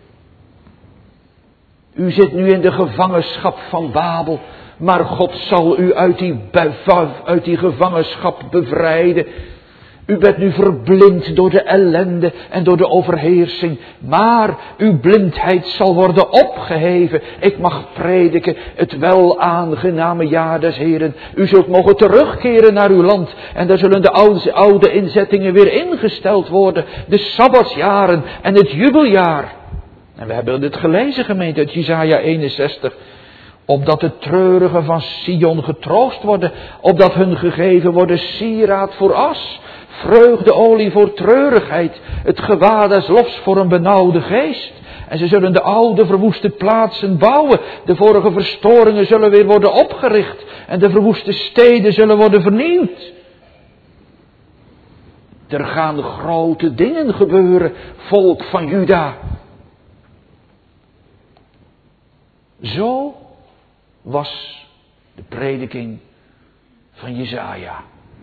U zit nu in de gevangenschap van Babel, maar God zal u uit die, uit die gevangenschap bevrijden. U bent nu verblind door de ellende en door de overheersing, maar uw blindheid zal worden opgeheven. Ik mag prediken het wel aangename jaar des Heren. U zult mogen terugkeren naar uw land en daar zullen de oude, oude inzettingen weer ingesteld worden. De Sabbatsjaren en het jubeljaar. En we hebben dit gelezen, gemeente, uit Jesaja eenenzestig. Opdat de treurigen van Sion getroost worden, opdat hun gegeven worden sieraad voor as, vreugdeolie voor treurigheid, het gewaad des lofs voor een benauwde geest. En ze zullen de oude verwoeste plaatsen bouwen, de vorige verstoringen zullen weer worden opgericht en de verwoeste steden zullen worden vernieuwd. Er gaan grote dingen gebeuren, volk van Juda. Zo was de prediking van Jesaja.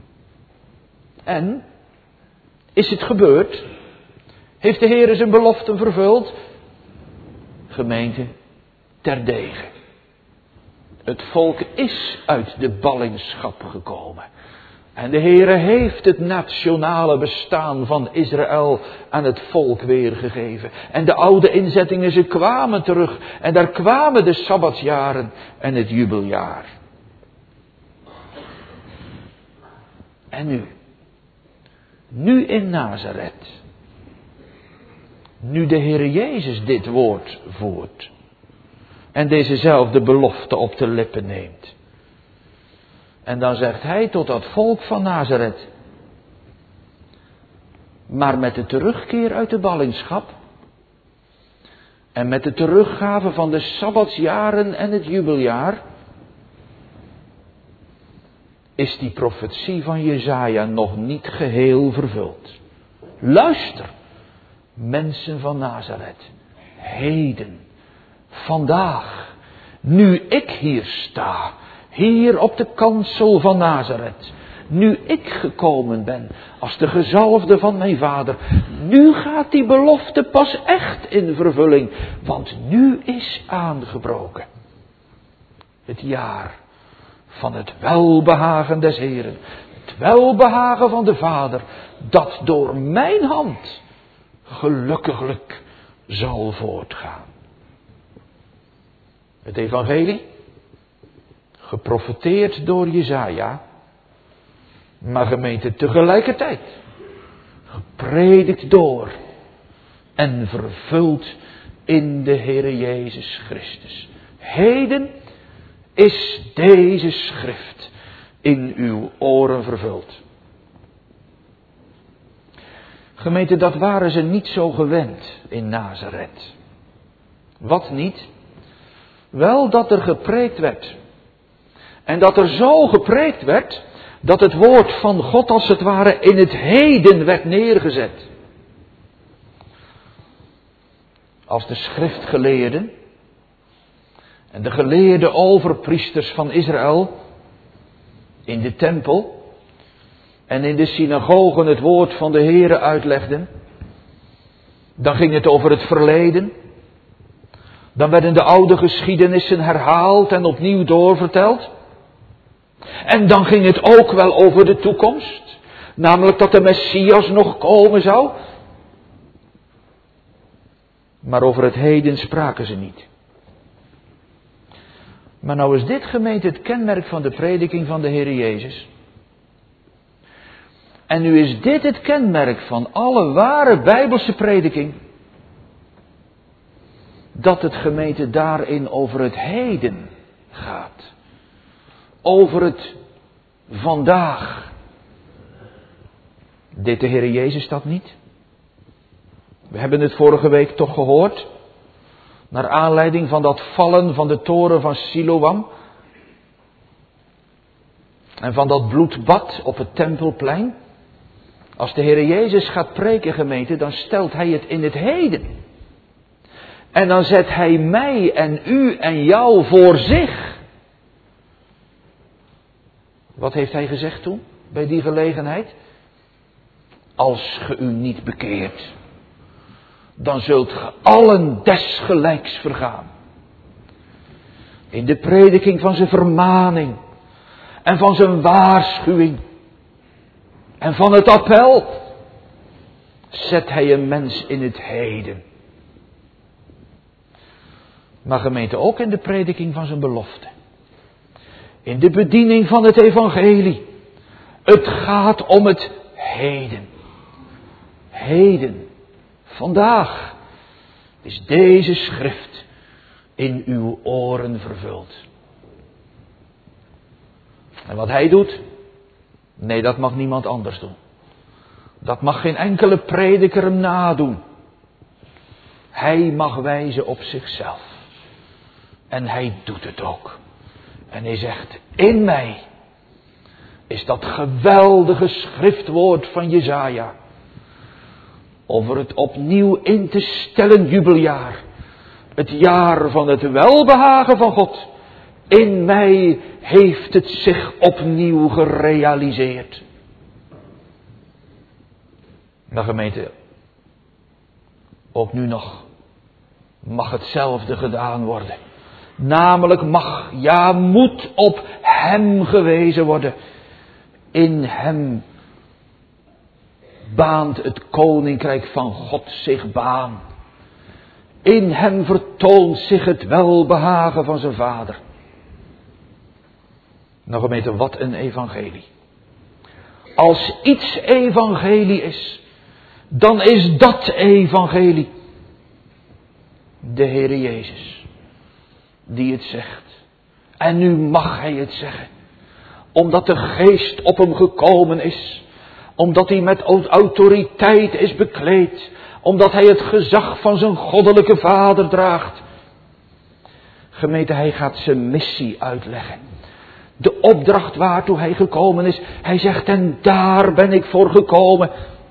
En, is het gebeurd? Heeft de Heer zijn beloften vervuld? Gemeente, terdege. Het volk is uit de ballingschap gekomen. En de Heere heeft het nationale bestaan van Israël aan het volk weergegeven. En de oude inzettingen, ze kwamen terug. En daar kwamen de Sabbatsjaren en het jubeljaar. En nu? Nu in Nazareth. Nu de Heere Jezus dit woord voert. En dezezelfde belofte op de lippen neemt. En dan zegt hij tot dat volk van Nazareth. Maar met de terugkeer uit de ballingschap. En met de teruggave van de Sabbatsjaren en het jubeljaar. Is die profetie van Jesaja nog niet geheel vervuld. Luister, mensen van Nazareth. Heden, vandaag, nu ik hier sta. Hier op de kansel van Nazareth. Nu ik gekomen ben als de gezalfde van mijn vader. Nu gaat die belofte pas echt in vervulling. Want nu is aangebroken. Het jaar van het welbehagen des Heren. Het welbehagen van de Vader. Dat door mijn hand gelukkiglijk zal voortgaan. Het evangelie. Geprofeteerd door Jesaja, maar gemeente tegelijkertijd gepredikt door en vervuld in de Heere Jezus Christus. Heden is deze schrift in uw oren vervuld. Gemeente, dat waren ze niet zo gewend in Nazareth. Wat niet? Wel dat er gepreekt werd. En dat er zo gepreekt werd, dat het woord van God als het ware in het heden werd neergezet. Als de schriftgeleerden en de geleerde overpriesters van Israël in de tempel en in de synagogen het woord van de Heere uitlegden, dan ging het over het verleden. Dan werden de oude geschiedenissen herhaald en opnieuw doorverteld. En dan ging het ook wel over de toekomst. Namelijk dat de Messias nog komen zou. Maar over het heden spraken ze niet. Maar nou is dit, gemeente, het kenmerk van de prediking van de Heer Jezus. En nu is dit het kenmerk van alle ware Bijbelse prediking. dat het gemeente daarin over het heden gaat. Over het vandaag. Deed de Heer Jezus dat niet? We hebben het vorige week toch gehoord. Naar aanleiding van dat vallen van de toren van Siloam. En van dat bloedbad op het Tempelplein. Als de Heer Jezus gaat preken, gemeente, dan stelt Hij het in het heden. En dan zet Hij mij en u en jou voor zich. Wat heeft Hij gezegd toen, bij die gelegenheid? Als ge u niet bekeert, dan zult ge allen desgelijks vergaan. In de prediking van zijn vermaning en van zijn waarschuwing en van het appel zet Hij een mens in het heden. Maar gemeente ook in de prediking van zijn belofte. In de bediening van het evangelie. Het gaat om het heden. Heden. Vandaag is deze schrift in uw oren vervuld. En wat Hij doet? Nee, dat mag niemand anders doen. Dat mag geen enkele prediker hem nadoen. Hij mag wijzen op zichzelf. En Hij doet het ook. En Hij zegt, in mij is dat geweldige schriftwoord van Jesaja. Over het opnieuw in te stellen jubeljaar. Het jaar van het welbehagen van God. In mij heeft het zich opnieuw gerealiseerd. Nou gemeente, ook nu nog mag hetzelfde gedaan worden. Namelijk mag, ja moet op Hem gewezen worden. In Hem baant het koninkrijk van God zich baan. In Hem vertoont zich het welbehagen van zijn Vader. Nou gemeente, wat een evangelie. Als iets evangelie is, dan is dat evangelie de Heere Jezus, die het zegt. En nu mag Hij het zeggen, omdat de Geest op Hem gekomen is, omdat Hij met autoriteit is bekleed, omdat Hij het gezag van zijn goddelijke Vader draagt. Gemeente, Hij gaat zijn missie uitleggen. De opdracht waartoe Hij gekomen is. Hij zegt, en daar ben ik voor gekomen.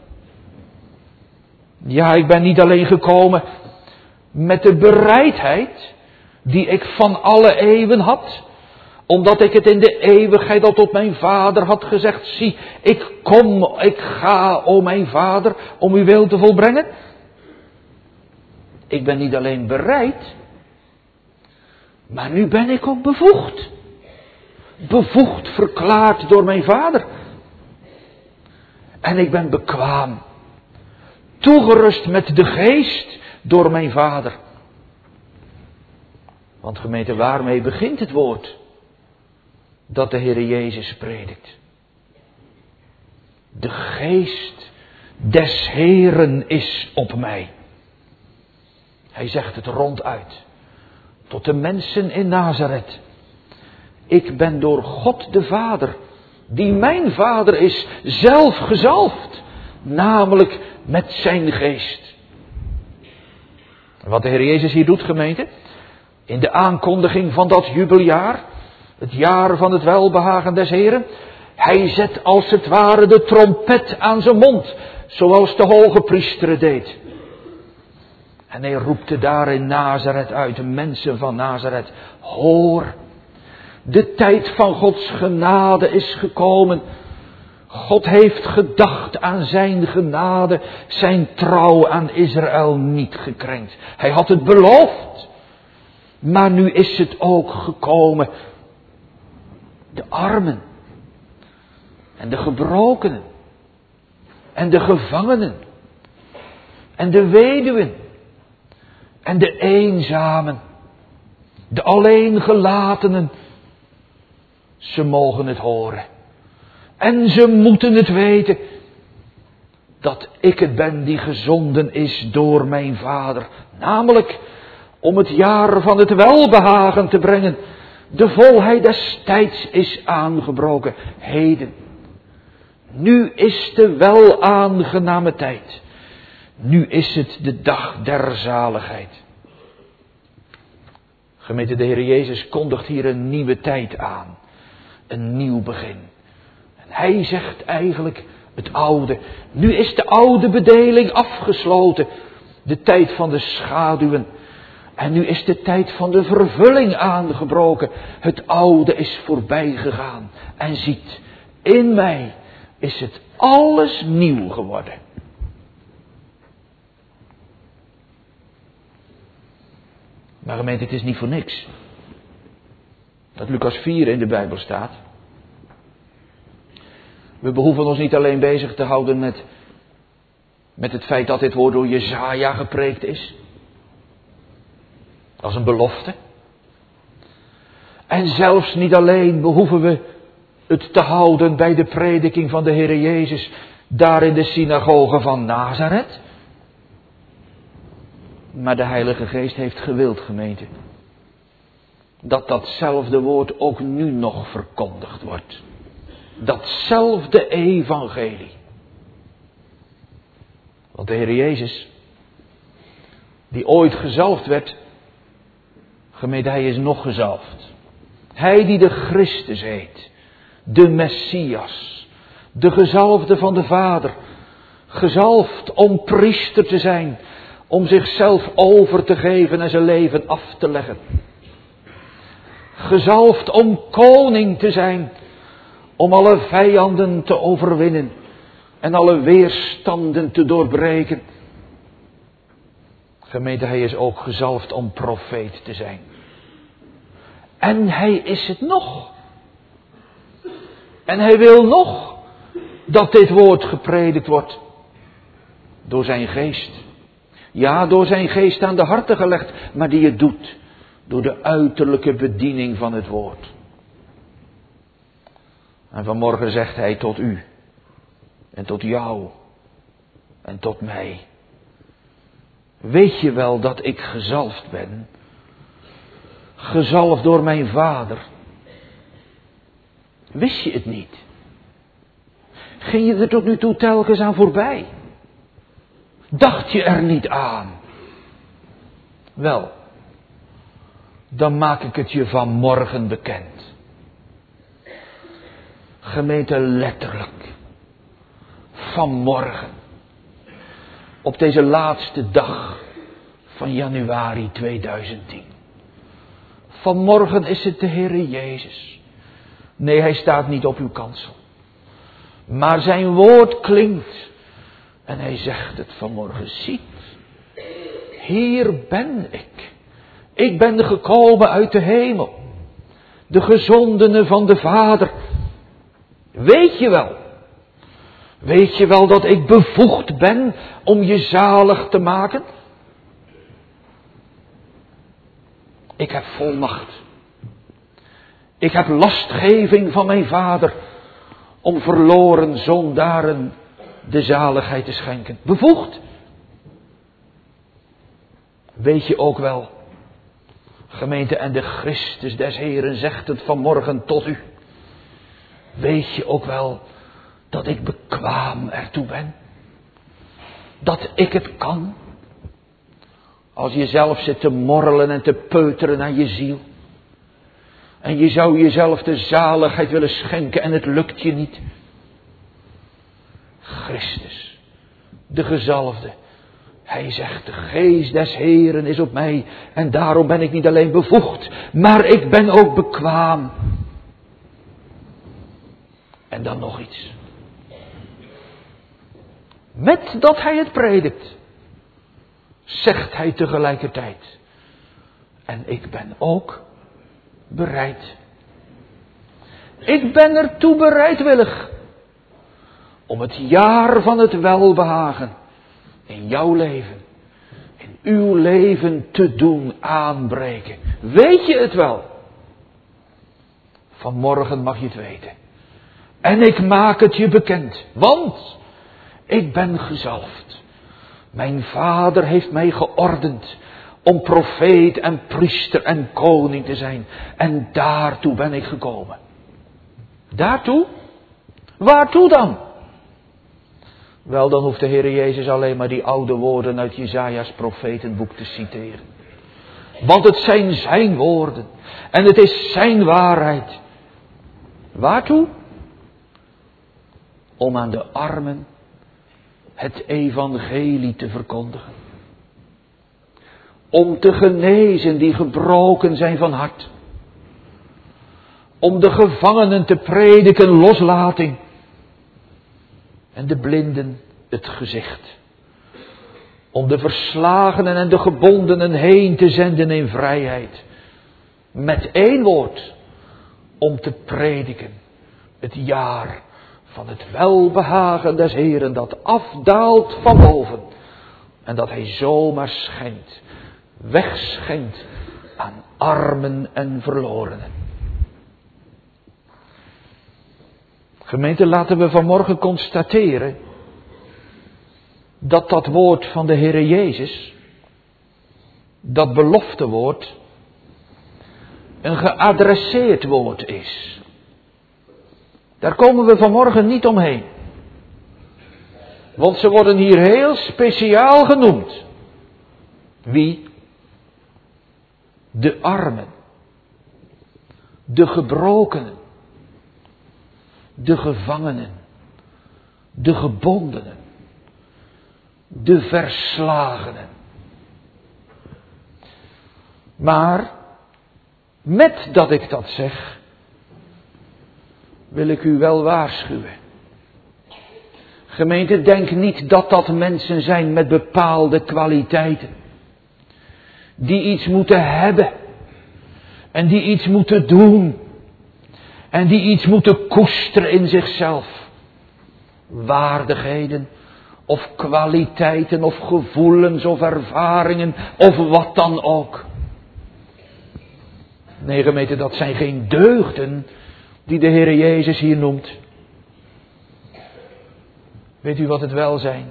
Ja, ik ben niet alleen gekomen met de bereidheid die ik van alle eeuwen had. Omdat ik het in de eeuwigheid al tot mijn Vader had gezegd. Zie, ik kom, ik ga, o mijn Vader, om uw wil te volbrengen. Ik ben niet alleen bereid, maar nu ben ik ook bevoegd. Bevoegd verklaard door mijn Vader. En ik ben bekwaam. Toegerust met de Geest door mijn Vader. Want gemeente, waarmee begint het woord dat de Heere Jezus predikt? De Geest des Heeren is op mij. Hij zegt het ronduit. Tot de mensen in Nazareth. Ik ben door God de Vader, die mijn Vader is, zelf gezalfd. Namelijk met zijn Geest. Wat de Heer Jezus hier doet, gemeente, in de aankondiging van dat jubeljaar, het jaar van het welbehagen des Heren, Hij zet als het ware de trompet aan zijn mond, zoals de hoge priester deed. En hij roepte daar in Nazareth uit, de mensen van Nazareth, hoor, de tijd van Gods genade is gekomen. God heeft gedacht aan zijn genade, zijn trouw aan Israël niet gekrenkt. Hij had het beloofd, maar nu is het ook gekomen. De armen en de gebrokenen en de gevangenen en de weduwen en de eenzamen, de alleengelatenen, ze mogen het horen. En ze moeten het weten, dat ik het ben die gezonden is door mijn Vader. Namelijk om het jaar van het welbehagen te brengen. De volheid des tijds is aangebroken. Heden. Nu is de welaangename tijd. Nu is het de dag der zaligheid. Gemeente, de Heer Jezus kondigt hier een nieuwe tijd aan. Een nieuw begin. En hij zegt eigenlijk het oude. Nu is de oude bedeling afgesloten. De tijd van de schaduwen. En nu is de tijd van de vervulling aangebroken. Het oude is voorbij gegaan. En ziet, in mij is het alles nieuw geworden. Maar gemeente, het is niet voor niks dat Lucas vier in de Bijbel staat. We behoeven ons niet alleen bezig te houden met, met het feit dat dit woord door Jesaja gepreekt is. Als een belofte. En zelfs niet alleen behoeven we het te houden bij de prediking van de Heere Jezus daar in de synagoge van Nazareth. Maar de Heilige Geest heeft gewild, gemeente, dat datzelfde woord ook nu nog verkondigd wordt. Datzelfde evangelie. Want de Heer Jezus, die ooit gezalfd werd, gemeente, hij is nog gezalfd. Hij die de Christus heet, de Messias, de gezalfde van de Vader, gezalfd om priester te zijn, om zichzelf over te geven en zijn leven af te leggen. Gezalfd om koning te zijn, om alle vijanden te overwinnen en alle weerstanden te doorbreken. Gemeente, hij is ook gezalfd om profeet te zijn. En hij is het nog. En hij wil nog dat dit woord gepredikt wordt door zijn geest. Ja, door zijn geest aan de harten gelegd, maar die het doet door de uiterlijke bediening van het woord. En vanmorgen zegt hij tot u en tot jou en tot mij. Weet je wel dat ik gezalfd ben? Gezalfd door mijn Vader. Wist je het niet? Ging je er tot nu toe telkens aan voorbij? Dacht je er niet aan? Wel, dan maak ik het je vanmorgen bekend. Gemeente, letterlijk. Vanmorgen. Op deze laatste dag van januari tweeduizend tien. Vanmorgen is het de Heere Jezus. Nee, hij staat niet op uw kansel. Maar zijn woord klinkt. En hij zegt het vanmorgen. Ziet, hier ben ik. Ik ben gekomen uit de hemel. De gezondene van de Vader. Weet je wel. Weet je wel dat ik bevoegd ben om je zalig te maken? Ik heb volmacht. Ik heb lastgeving van mijn Vader om verloren zondaren de zaligheid te schenken. Bevoegd. Weet je ook wel, gemeente, en de Christus des Heeren zegt het vanmorgen tot u. Weet je ook wel dat ik bekwaam ertoe ben? Dat ik het kan? Als je zelf zit te morrelen en te peuteren aan je ziel. En je zou jezelf de zaligheid willen schenken en het lukt je niet. Christus, de gezalfde. Hij zegt, de geest des Heeren is op mij. En daarom ben ik niet alleen bevoegd, maar ik ben ook bekwaam. En dan nog iets. Met dat hij het predikt, zegt hij tegelijkertijd. En ik ben ook bereid. Ik ben ertoe bereidwillig. Om het jaar van het welbehagen in jouw leven, in uw leven te doen aanbreken. Weet je het wel? Vanmorgen mag je het weten. En ik maak het je bekend. Want ik ben gezalfd. Mijn Vader heeft mij geordend om profeet en priester en koning te zijn. En daartoe ben ik gekomen. Daartoe? Waartoe dan? Wel, dan hoeft de Heer Jezus alleen maar die oude woorden uit Jesaja's profetenboek te citeren. Want het zijn zijn woorden. En het is zijn waarheid. Waartoe? Om aan de armen het evangelie te verkondigen. Om te genezen die gebroken zijn van hart. Om de gevangenen te prediken loslating. En de blinden het gezicht. Om de verslagenen en de gebondenen heen te zenden in vrijheid. Met één woord. Om te prediken. Het jaar van het welbehagen des Heeren dat afdaalt van boven. En dat hij zomaar schenkt. Wegschenkt aan armen en verlorenen. Gemeente, laten we vanmorgen constateren dat dat woord van de Heere Jezus, dat beloftewoord, een geadresseerd woord is. Daar komen we vanmorgen niet omheen. Want ze worden hier heel speciaal genoemd. Wie? De armen. De gebrokenen. De gevangenen. De gebondenen. De verslagenen. Maar, met dat ik dat zeg, wil ik u wel waarschuwen. Gemeente, denk niet dat dat mensen zijn met bepaalde kwaliteiten. Die iets moeten hebben. En die iets moeten doen. En die iets moeten koesteren in zichzelf. Waardigheden. Of kwaliteiten. Of gevoelens. Of ervaringen. Of wat dan ook. Nee, gemeente, dat zijn geen deugden die de Heere Jezus hier noemt. Weet u wat het wel zijn?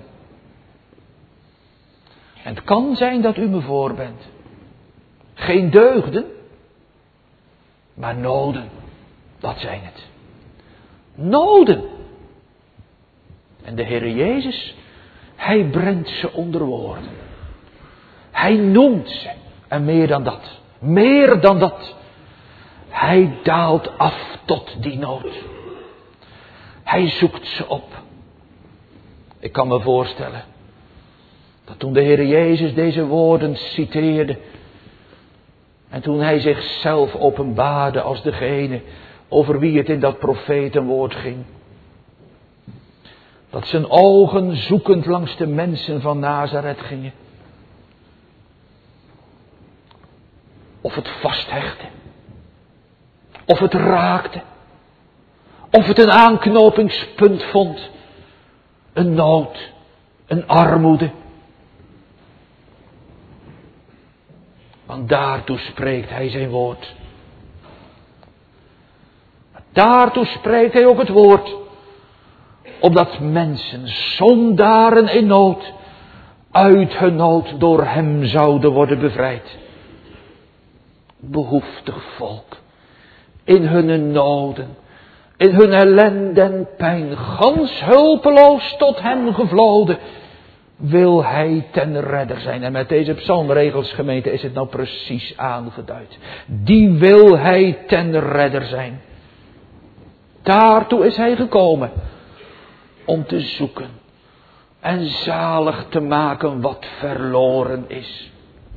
En het kan zijn dat u me voor bent. Geen deugden, maar noden. Dat zijn het. Noden. En de Heere Jezus, hij brengt ze onder woorden. Hij noemt ze. En meer dan dat. Meer dan dat. Hij daalt af tot die nood. Hij zoekt ze op. Ik kan me voorstellen dat toen de Heer Jezus deze woorden citeerde en toen hij zichzelf openbaarde als degene over wie het in dat profetenwoord ging, dat zijn ogen zoekend langs de mensen van Nazareth gingen. Of het vasthechtte. Of het raakte. Of het een aanknopingspunt vond. Een nood. Een armoede. Want daartoe spreekt hij zijn woord. Daartoe spreekt hij ook het woord. Opdat mensen, zondaren in nood, uit hun nood door hem zouden worden bevrijd. Behoeftig volk. In hun noden. In hun ellende en pijn. Gans hulpeloos tot hem gevloden. Wil hij ten redder zijn. En met deze psalmregels, gemeente, is het nou precies aangeduid. Die wil hij ten redder zijn. Daartoe is hij gekomen. Om te zoeken. En zalig te maken wat verloren is.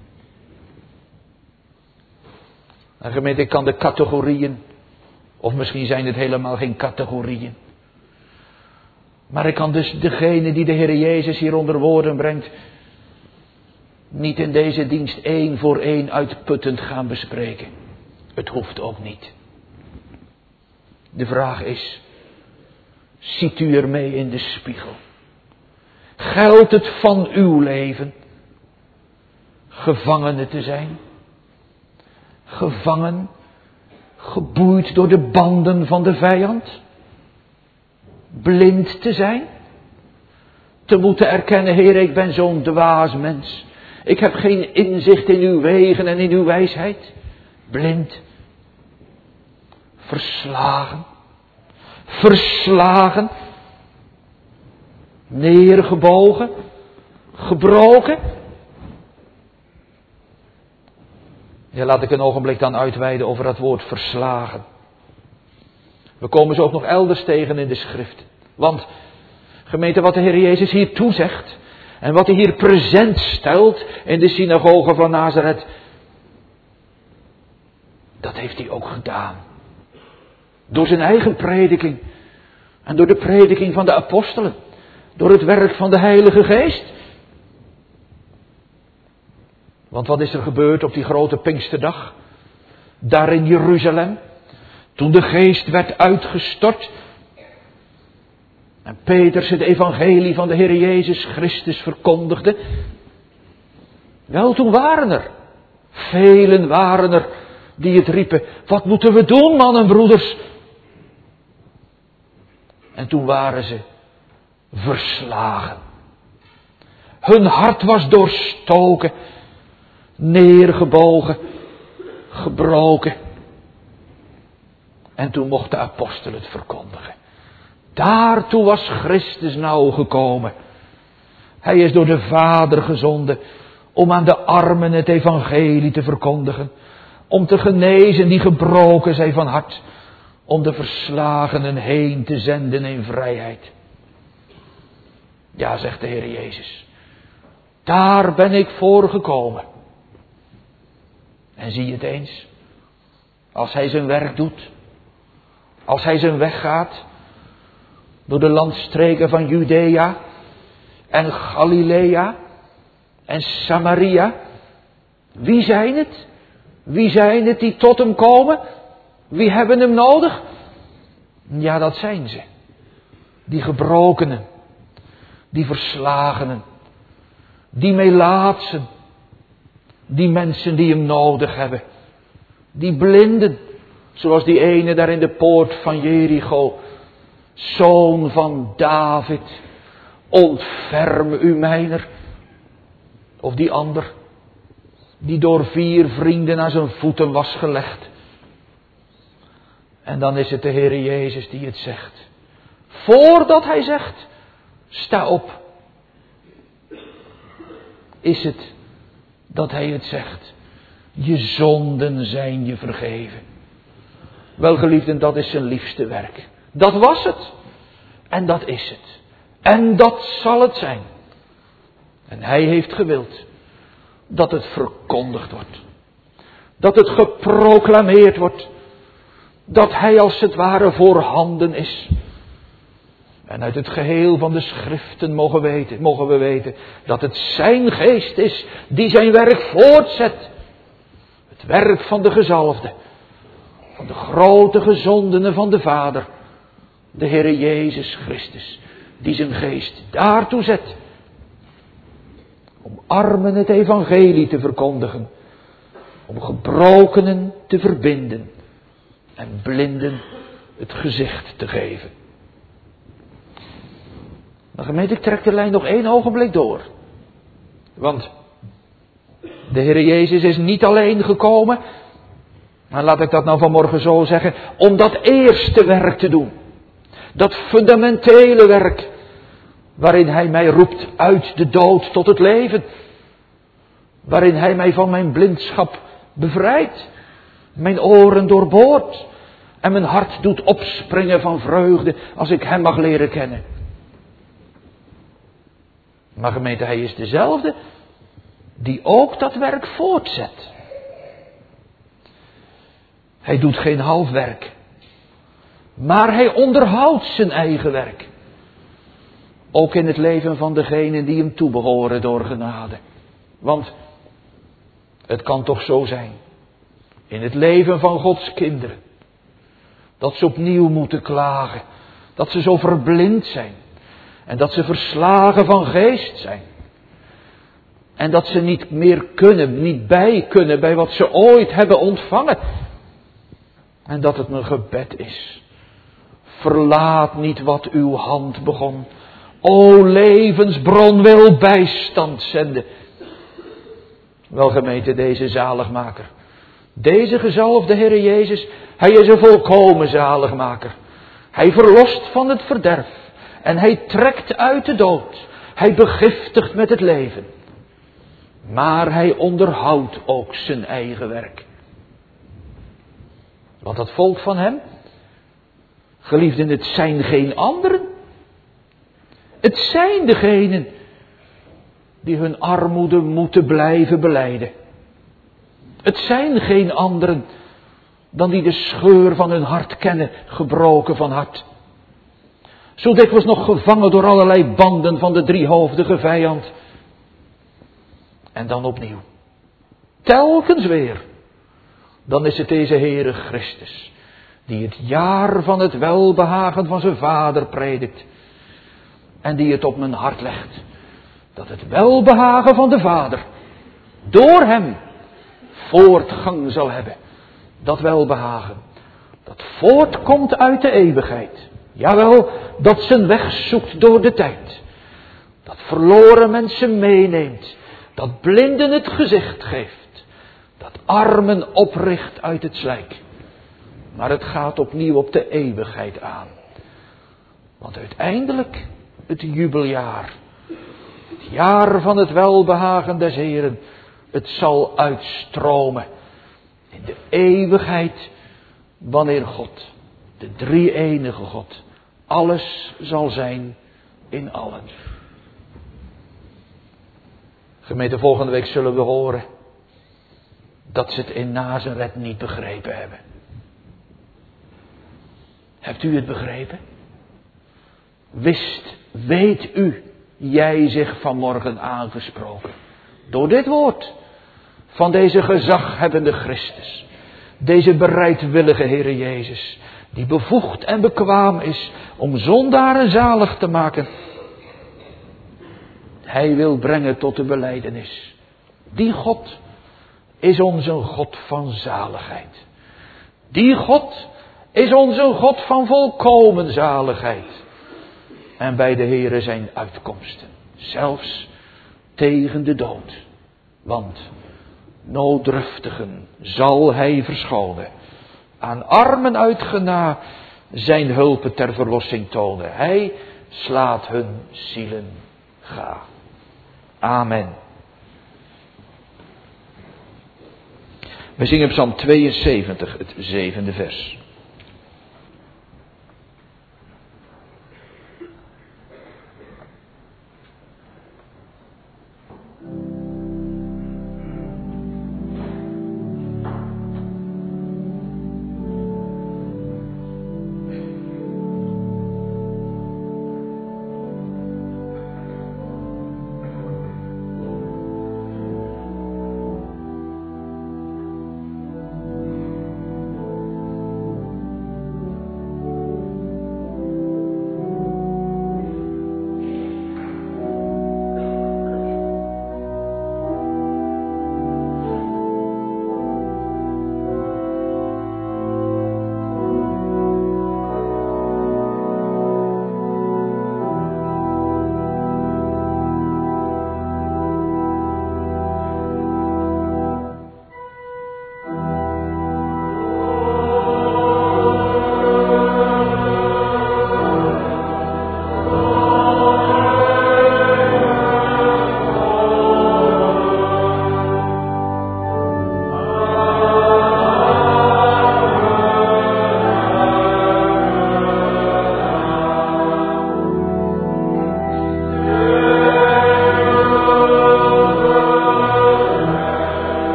En gemeente, ik kan de categorieën, of misschien zijn het helemaal geen categorieën. Maar ik kan dus degene die de Heer Jezus hier onder woorden brengt, niet in deze dienst één voor één uitputtend gaan bespreken. Het hoeft ook niet. De vraag is, ziet u ermee in de spiegel? Geldt het van uw leven gevangene te zijn? Gevangen, geboeid door de banden van de vijand? Blind te zijn? Te moeten erkennen, Heer, ik ben zo'n dwaas mens. Ik heb geen inzicht in uw wegen en in uw wijsheid. Blind. Verslagen. Verslagen. Neergebogen. Gebroken. Ja, laat ik een ogenblik dan uitweiden over dat woord verslagen. We komen ze ook nog elders tegen in de schrift. Want, gemeente, wat de Heer Jezus hier toezegt en wat hij hier present stelt in de synagoge van Nazareth, dat heeft hij ook gedaan. Door zijn eigen prediking en door de prediking van de apostelen. Door het werk van de Heilige Geest. Want wat is er gebeurd op die grote Pinksterdag? Daar in Jeruzalem. Toen de Geest werd uitgestort. En Petrus het evangelie van de Heer Jezus Christus verkondigde. Wel, toen waren er. Velen waren er die het riepen. Wat moeten we doen, mannen en broeders? En toen waren ze verslagen. Hun hart was doorstoken. Neergebogen. Gebroken. En toen mocht de apostel het verkondigen. Daartoe was Christus nou gekomen. Hij is door de Vader gezonden om aan de armen het evangelie te verkondigen. Om te genezen die gebroken zijn van hart. Om de verslagenen heen te zenden in vrijheid. Ja, zegt de Heer Jezus. Daar ben ik voor gekomen. En zie je het eens. Als hij zijn werk doet. Als hij zijn weg gaat. Door de landstreken van Judea. En Galilea. En Samaria. Wie zijn het? Wie zijn het die tot hem komen? Wie hebben hem nodig? Ja, dat zijn ze. Die gebrokenen. Die verslagenen. Die melaatsen. Die mensen die hem nodig hebben. Die blinden. Zoals die ene daar in de poort van Jericho. Zoon van David. Ontferm u mijner. Of die ander. Die door vier vrienden aan zijn voeten was gelegd. En dan is het de Heer Jezus die het zegt. Voordat hij zegt. Sta op. Is het dat hij het zegt. Je zonden zijn je vergeven. Welgeliefden, dat is zijn liefste werk. Dat was het. En dat is het. En dat zal het zijn. En hij heeft gewild dat het verkondigd wordt. Dat het geproclameerd wordt. Dat hij als het ware voorhanden is. En uit het geheel van de schriften mogen, weten, mogen we weten dat het zijn geest is die zijn werk voortzet. Het werk van de gezalfde. Van de grote gezondene van de Vader. De Heere Jezus Christus. Die zijn geest daartoe zet. Om armen het evangelie te verkondigen. Om gebrokenen te verbinden. En blinden het gezicht te geven. Maar gemeente, ik trek de lijn nog één ogenblik door. Want de Heer Jezus is niet alleen gekomen. Maar laat ik dat nou vanmorgen zo zeggen. Om dat eerste werk te doen. Dat fundamentele werk. Waarin hij mij roept uit de dood tot het leven. Waarin hij mij van mijn blindschap bevrijdt. Mijn oren doorboort. En mijn hart doet opspringen van vreugde als ik hem mag leren kennen. Maar gemeente, hij is dezelfde die ook dat werk voortzet. Hij doet geen half werk. Maar hij onderhoudt zijn eigen werk. Ook in het leven van degenen die hem toebehoren door genade. Want het kan toch zo zijn. In het leven van Gods kinderen. Dat ze opnieuw moeten klagen. Dat ze zo verblind zijn. En dat ze verslagen van geest zijn. En dat ze niet meer kunnen, niet bij kunnen bij wat ze ooit hebben ontvangen. En dat het mijn gebed is. Verlaat niet wat uw hand begon. O levensbron wil bijstand zenden. Wel gemeente, deze zaligmaker, deze gezalfde Heere Jezus, hij is een volkomen zaligmaker. Hij verlost van het verderf en hij trekt uit de dood. Hij begiftigt met het leven. Maar hij onderhoudt ook zijn eigen werk. Want dat volk van hem, geliefden, het zijn geen anderen. Het zijn degenen die hun armoede moeten blijven belijden. Het zijn geen anderen dan die de scheur van hun hart kennen, gebroken van hart. Zo dikwijls nog gevangen door allerlei banden van de driehoofdige vijand. En dan opnieuw. Telkens weer. Dan is het deze Heere Christus, die het jaar van het welbehagen van zijn Vader predikt. En die het op mijn hart legt. Dat het welbehagen van de Vader door hem voortgang zal hebben. Dat welbehagen, dat voortkomt uit de eeuwigheid. Jawel, dat zijn weg zoekt door de tijd. Dat verloren mensen meeneemt. Dat blinden het gezicht geeft. Dat armen opricht uit het slijk. Maar het gaat opnieuw op de eeuwigheid aan. Want uiteindelijk het jubeljaar. Het jaar van het welbehagen des Heren. Het zal uitstromen. In de eeuwigheid, wanneer God, de drie-enige God, alles zal zijn in allen. Gemeente, volgende week zullen we horen dat ze het in Nazareth niet begrepen hebben. Hebt u het begrepen? Wist, weet u, jij zich vanmorgen aangesproken door dit woord van deze gezaghebbende Christus. Deze bereidwillige Heere Jezus, die bevoegd en bekwaam is om zondaren zalig te maken. Hij wil brengen tot de belijdenis. Die God is ons een God van zaligheid. Die God is ons een God van volkomen zaligheid. En bij de Heere zijn uitkomsten, zelfs tegen de dood. Want nooddruftigen zal hij verschonen. Aan armen uitgena zijn hulpen ter verlossing tonen. Hij slaat hun zielen ga. Amen. We zingen Psalm tweeënzeventig, het zevende vers.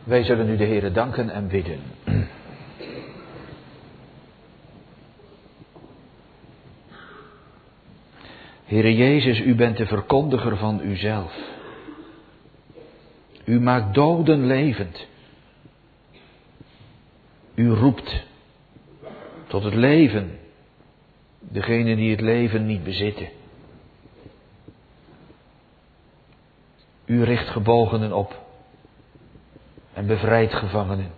Wij zullen nu de Heere danken en bidden. Heere Jezus, u bent de verkondiger van uzelf. U maakt doden levend. U roept tot het leven degenen die het leven niet bezitten. U richt gebogenen op en bevrijdt gevangenen.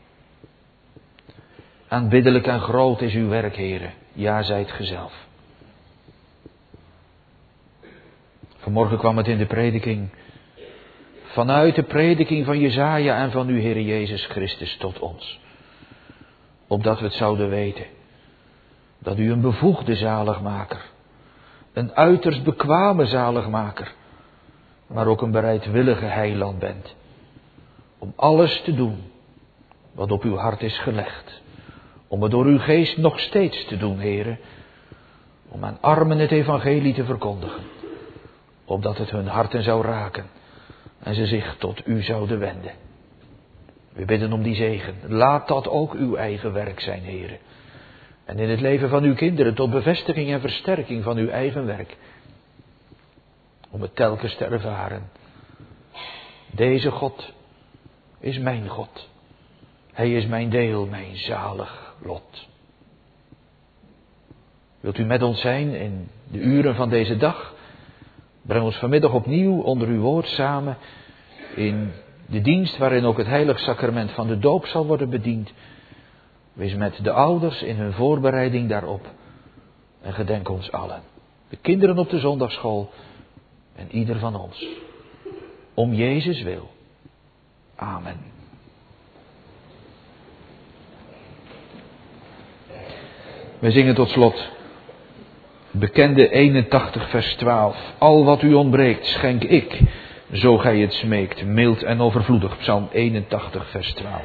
Aanbiddelijk en groot is uw werk, Heere. Ja, zijt gezelf. Vanmorgen kwam het in de prediking, vanuit de prediking van Jesaja en van uw Heere Jezus Christus tot ons. Opdat we het zouden weten, dat u een bevoegde zaligmaker, een uiterst bekwame zaligmaker, maar ook een bereidwillige heiland bent. Om alles te doen wat op uw hart is gelegd. Om het door uw geest nog steeds te doen, Heere. Om aan armen het evangelie te verkondigen. Opdat het hun harten zou raken en ze zich tot u zouden wenden. We bidden om die zegen. Laat dat ook uw eigen werk zijn, Heere. En in het leven van uw kinderen tot bevestiging en versterking van uw eigen werk. Om het telkens te ervaren. Deze God is mijn God. Hij is mijn deel, mijn zalig lot. Wilt u met ons zijn in de uren van deze dag? Breng ons vanmiddag opnieuw onder uw woord samen in de dienst waarin ook het heilig sacrament van de doop zal worden bediend. Wees met de ouders in hun voorbereiding daarop. En gedenk ons allen. De kinderen op de zondagschool en ieder van ons. Om Jezus wil. Amen. Wij zingen tot slot bekende eenentachtig vers twaalf. Al wat u ontbreekt schenk ik, zo gij het smeekt, mild en overvloedig. Psalm eenentachtig vers twaalf.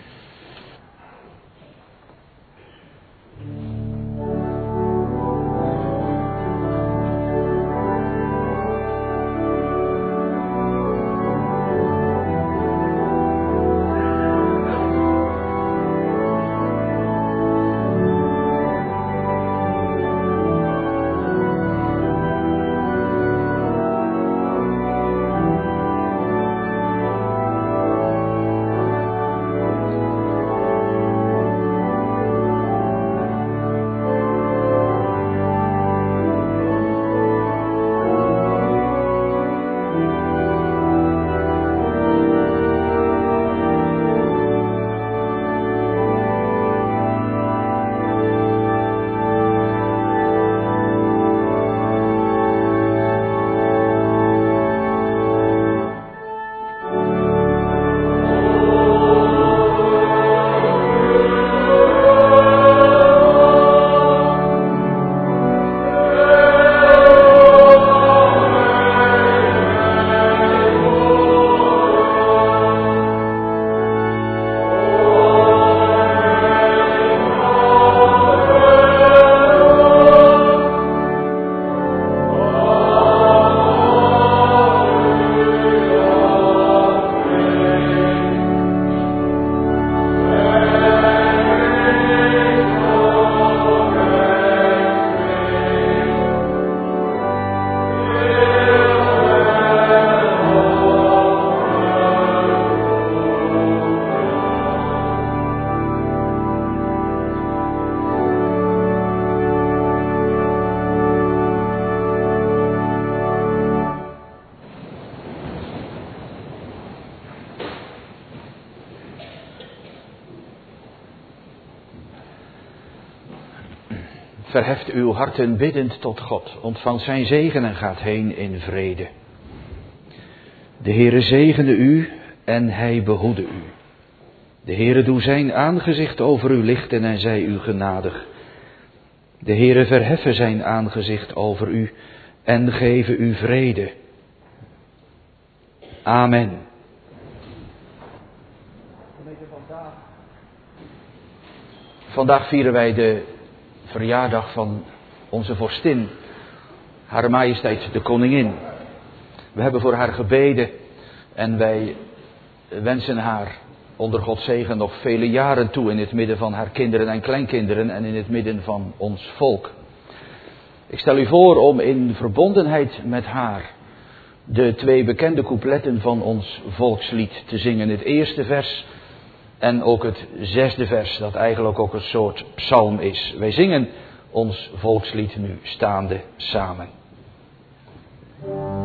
Verheft uw harten biddend tot God. Ontvangt zijn zegen en gaat heen in vrede. De Heere zegene u en hij behoede u. De Heere doe zijn aangezicht over u lichten en zij u genadig. De Heere verheffe zijn aangezicht over u en geven u vrede. Amen. Vandaag vieren wij de verjaardag van onze vorstin, Hare Majesteit de Koningin. We hebben voor haar gebeden en wij wensen haar onder Gods zegen nog vele jaren toe in het midden van haar kinderen en kleinkinderen en in het midden van ons volk. Ik stel u voor om in verbondenheid met haar de twee bekende coupletten van ons volkslied te zingen. Het eerste vers en ook het zesde vers, dat eigenlijk ook een soort psalm is. Wij zingen ons volkslied nu staande samen.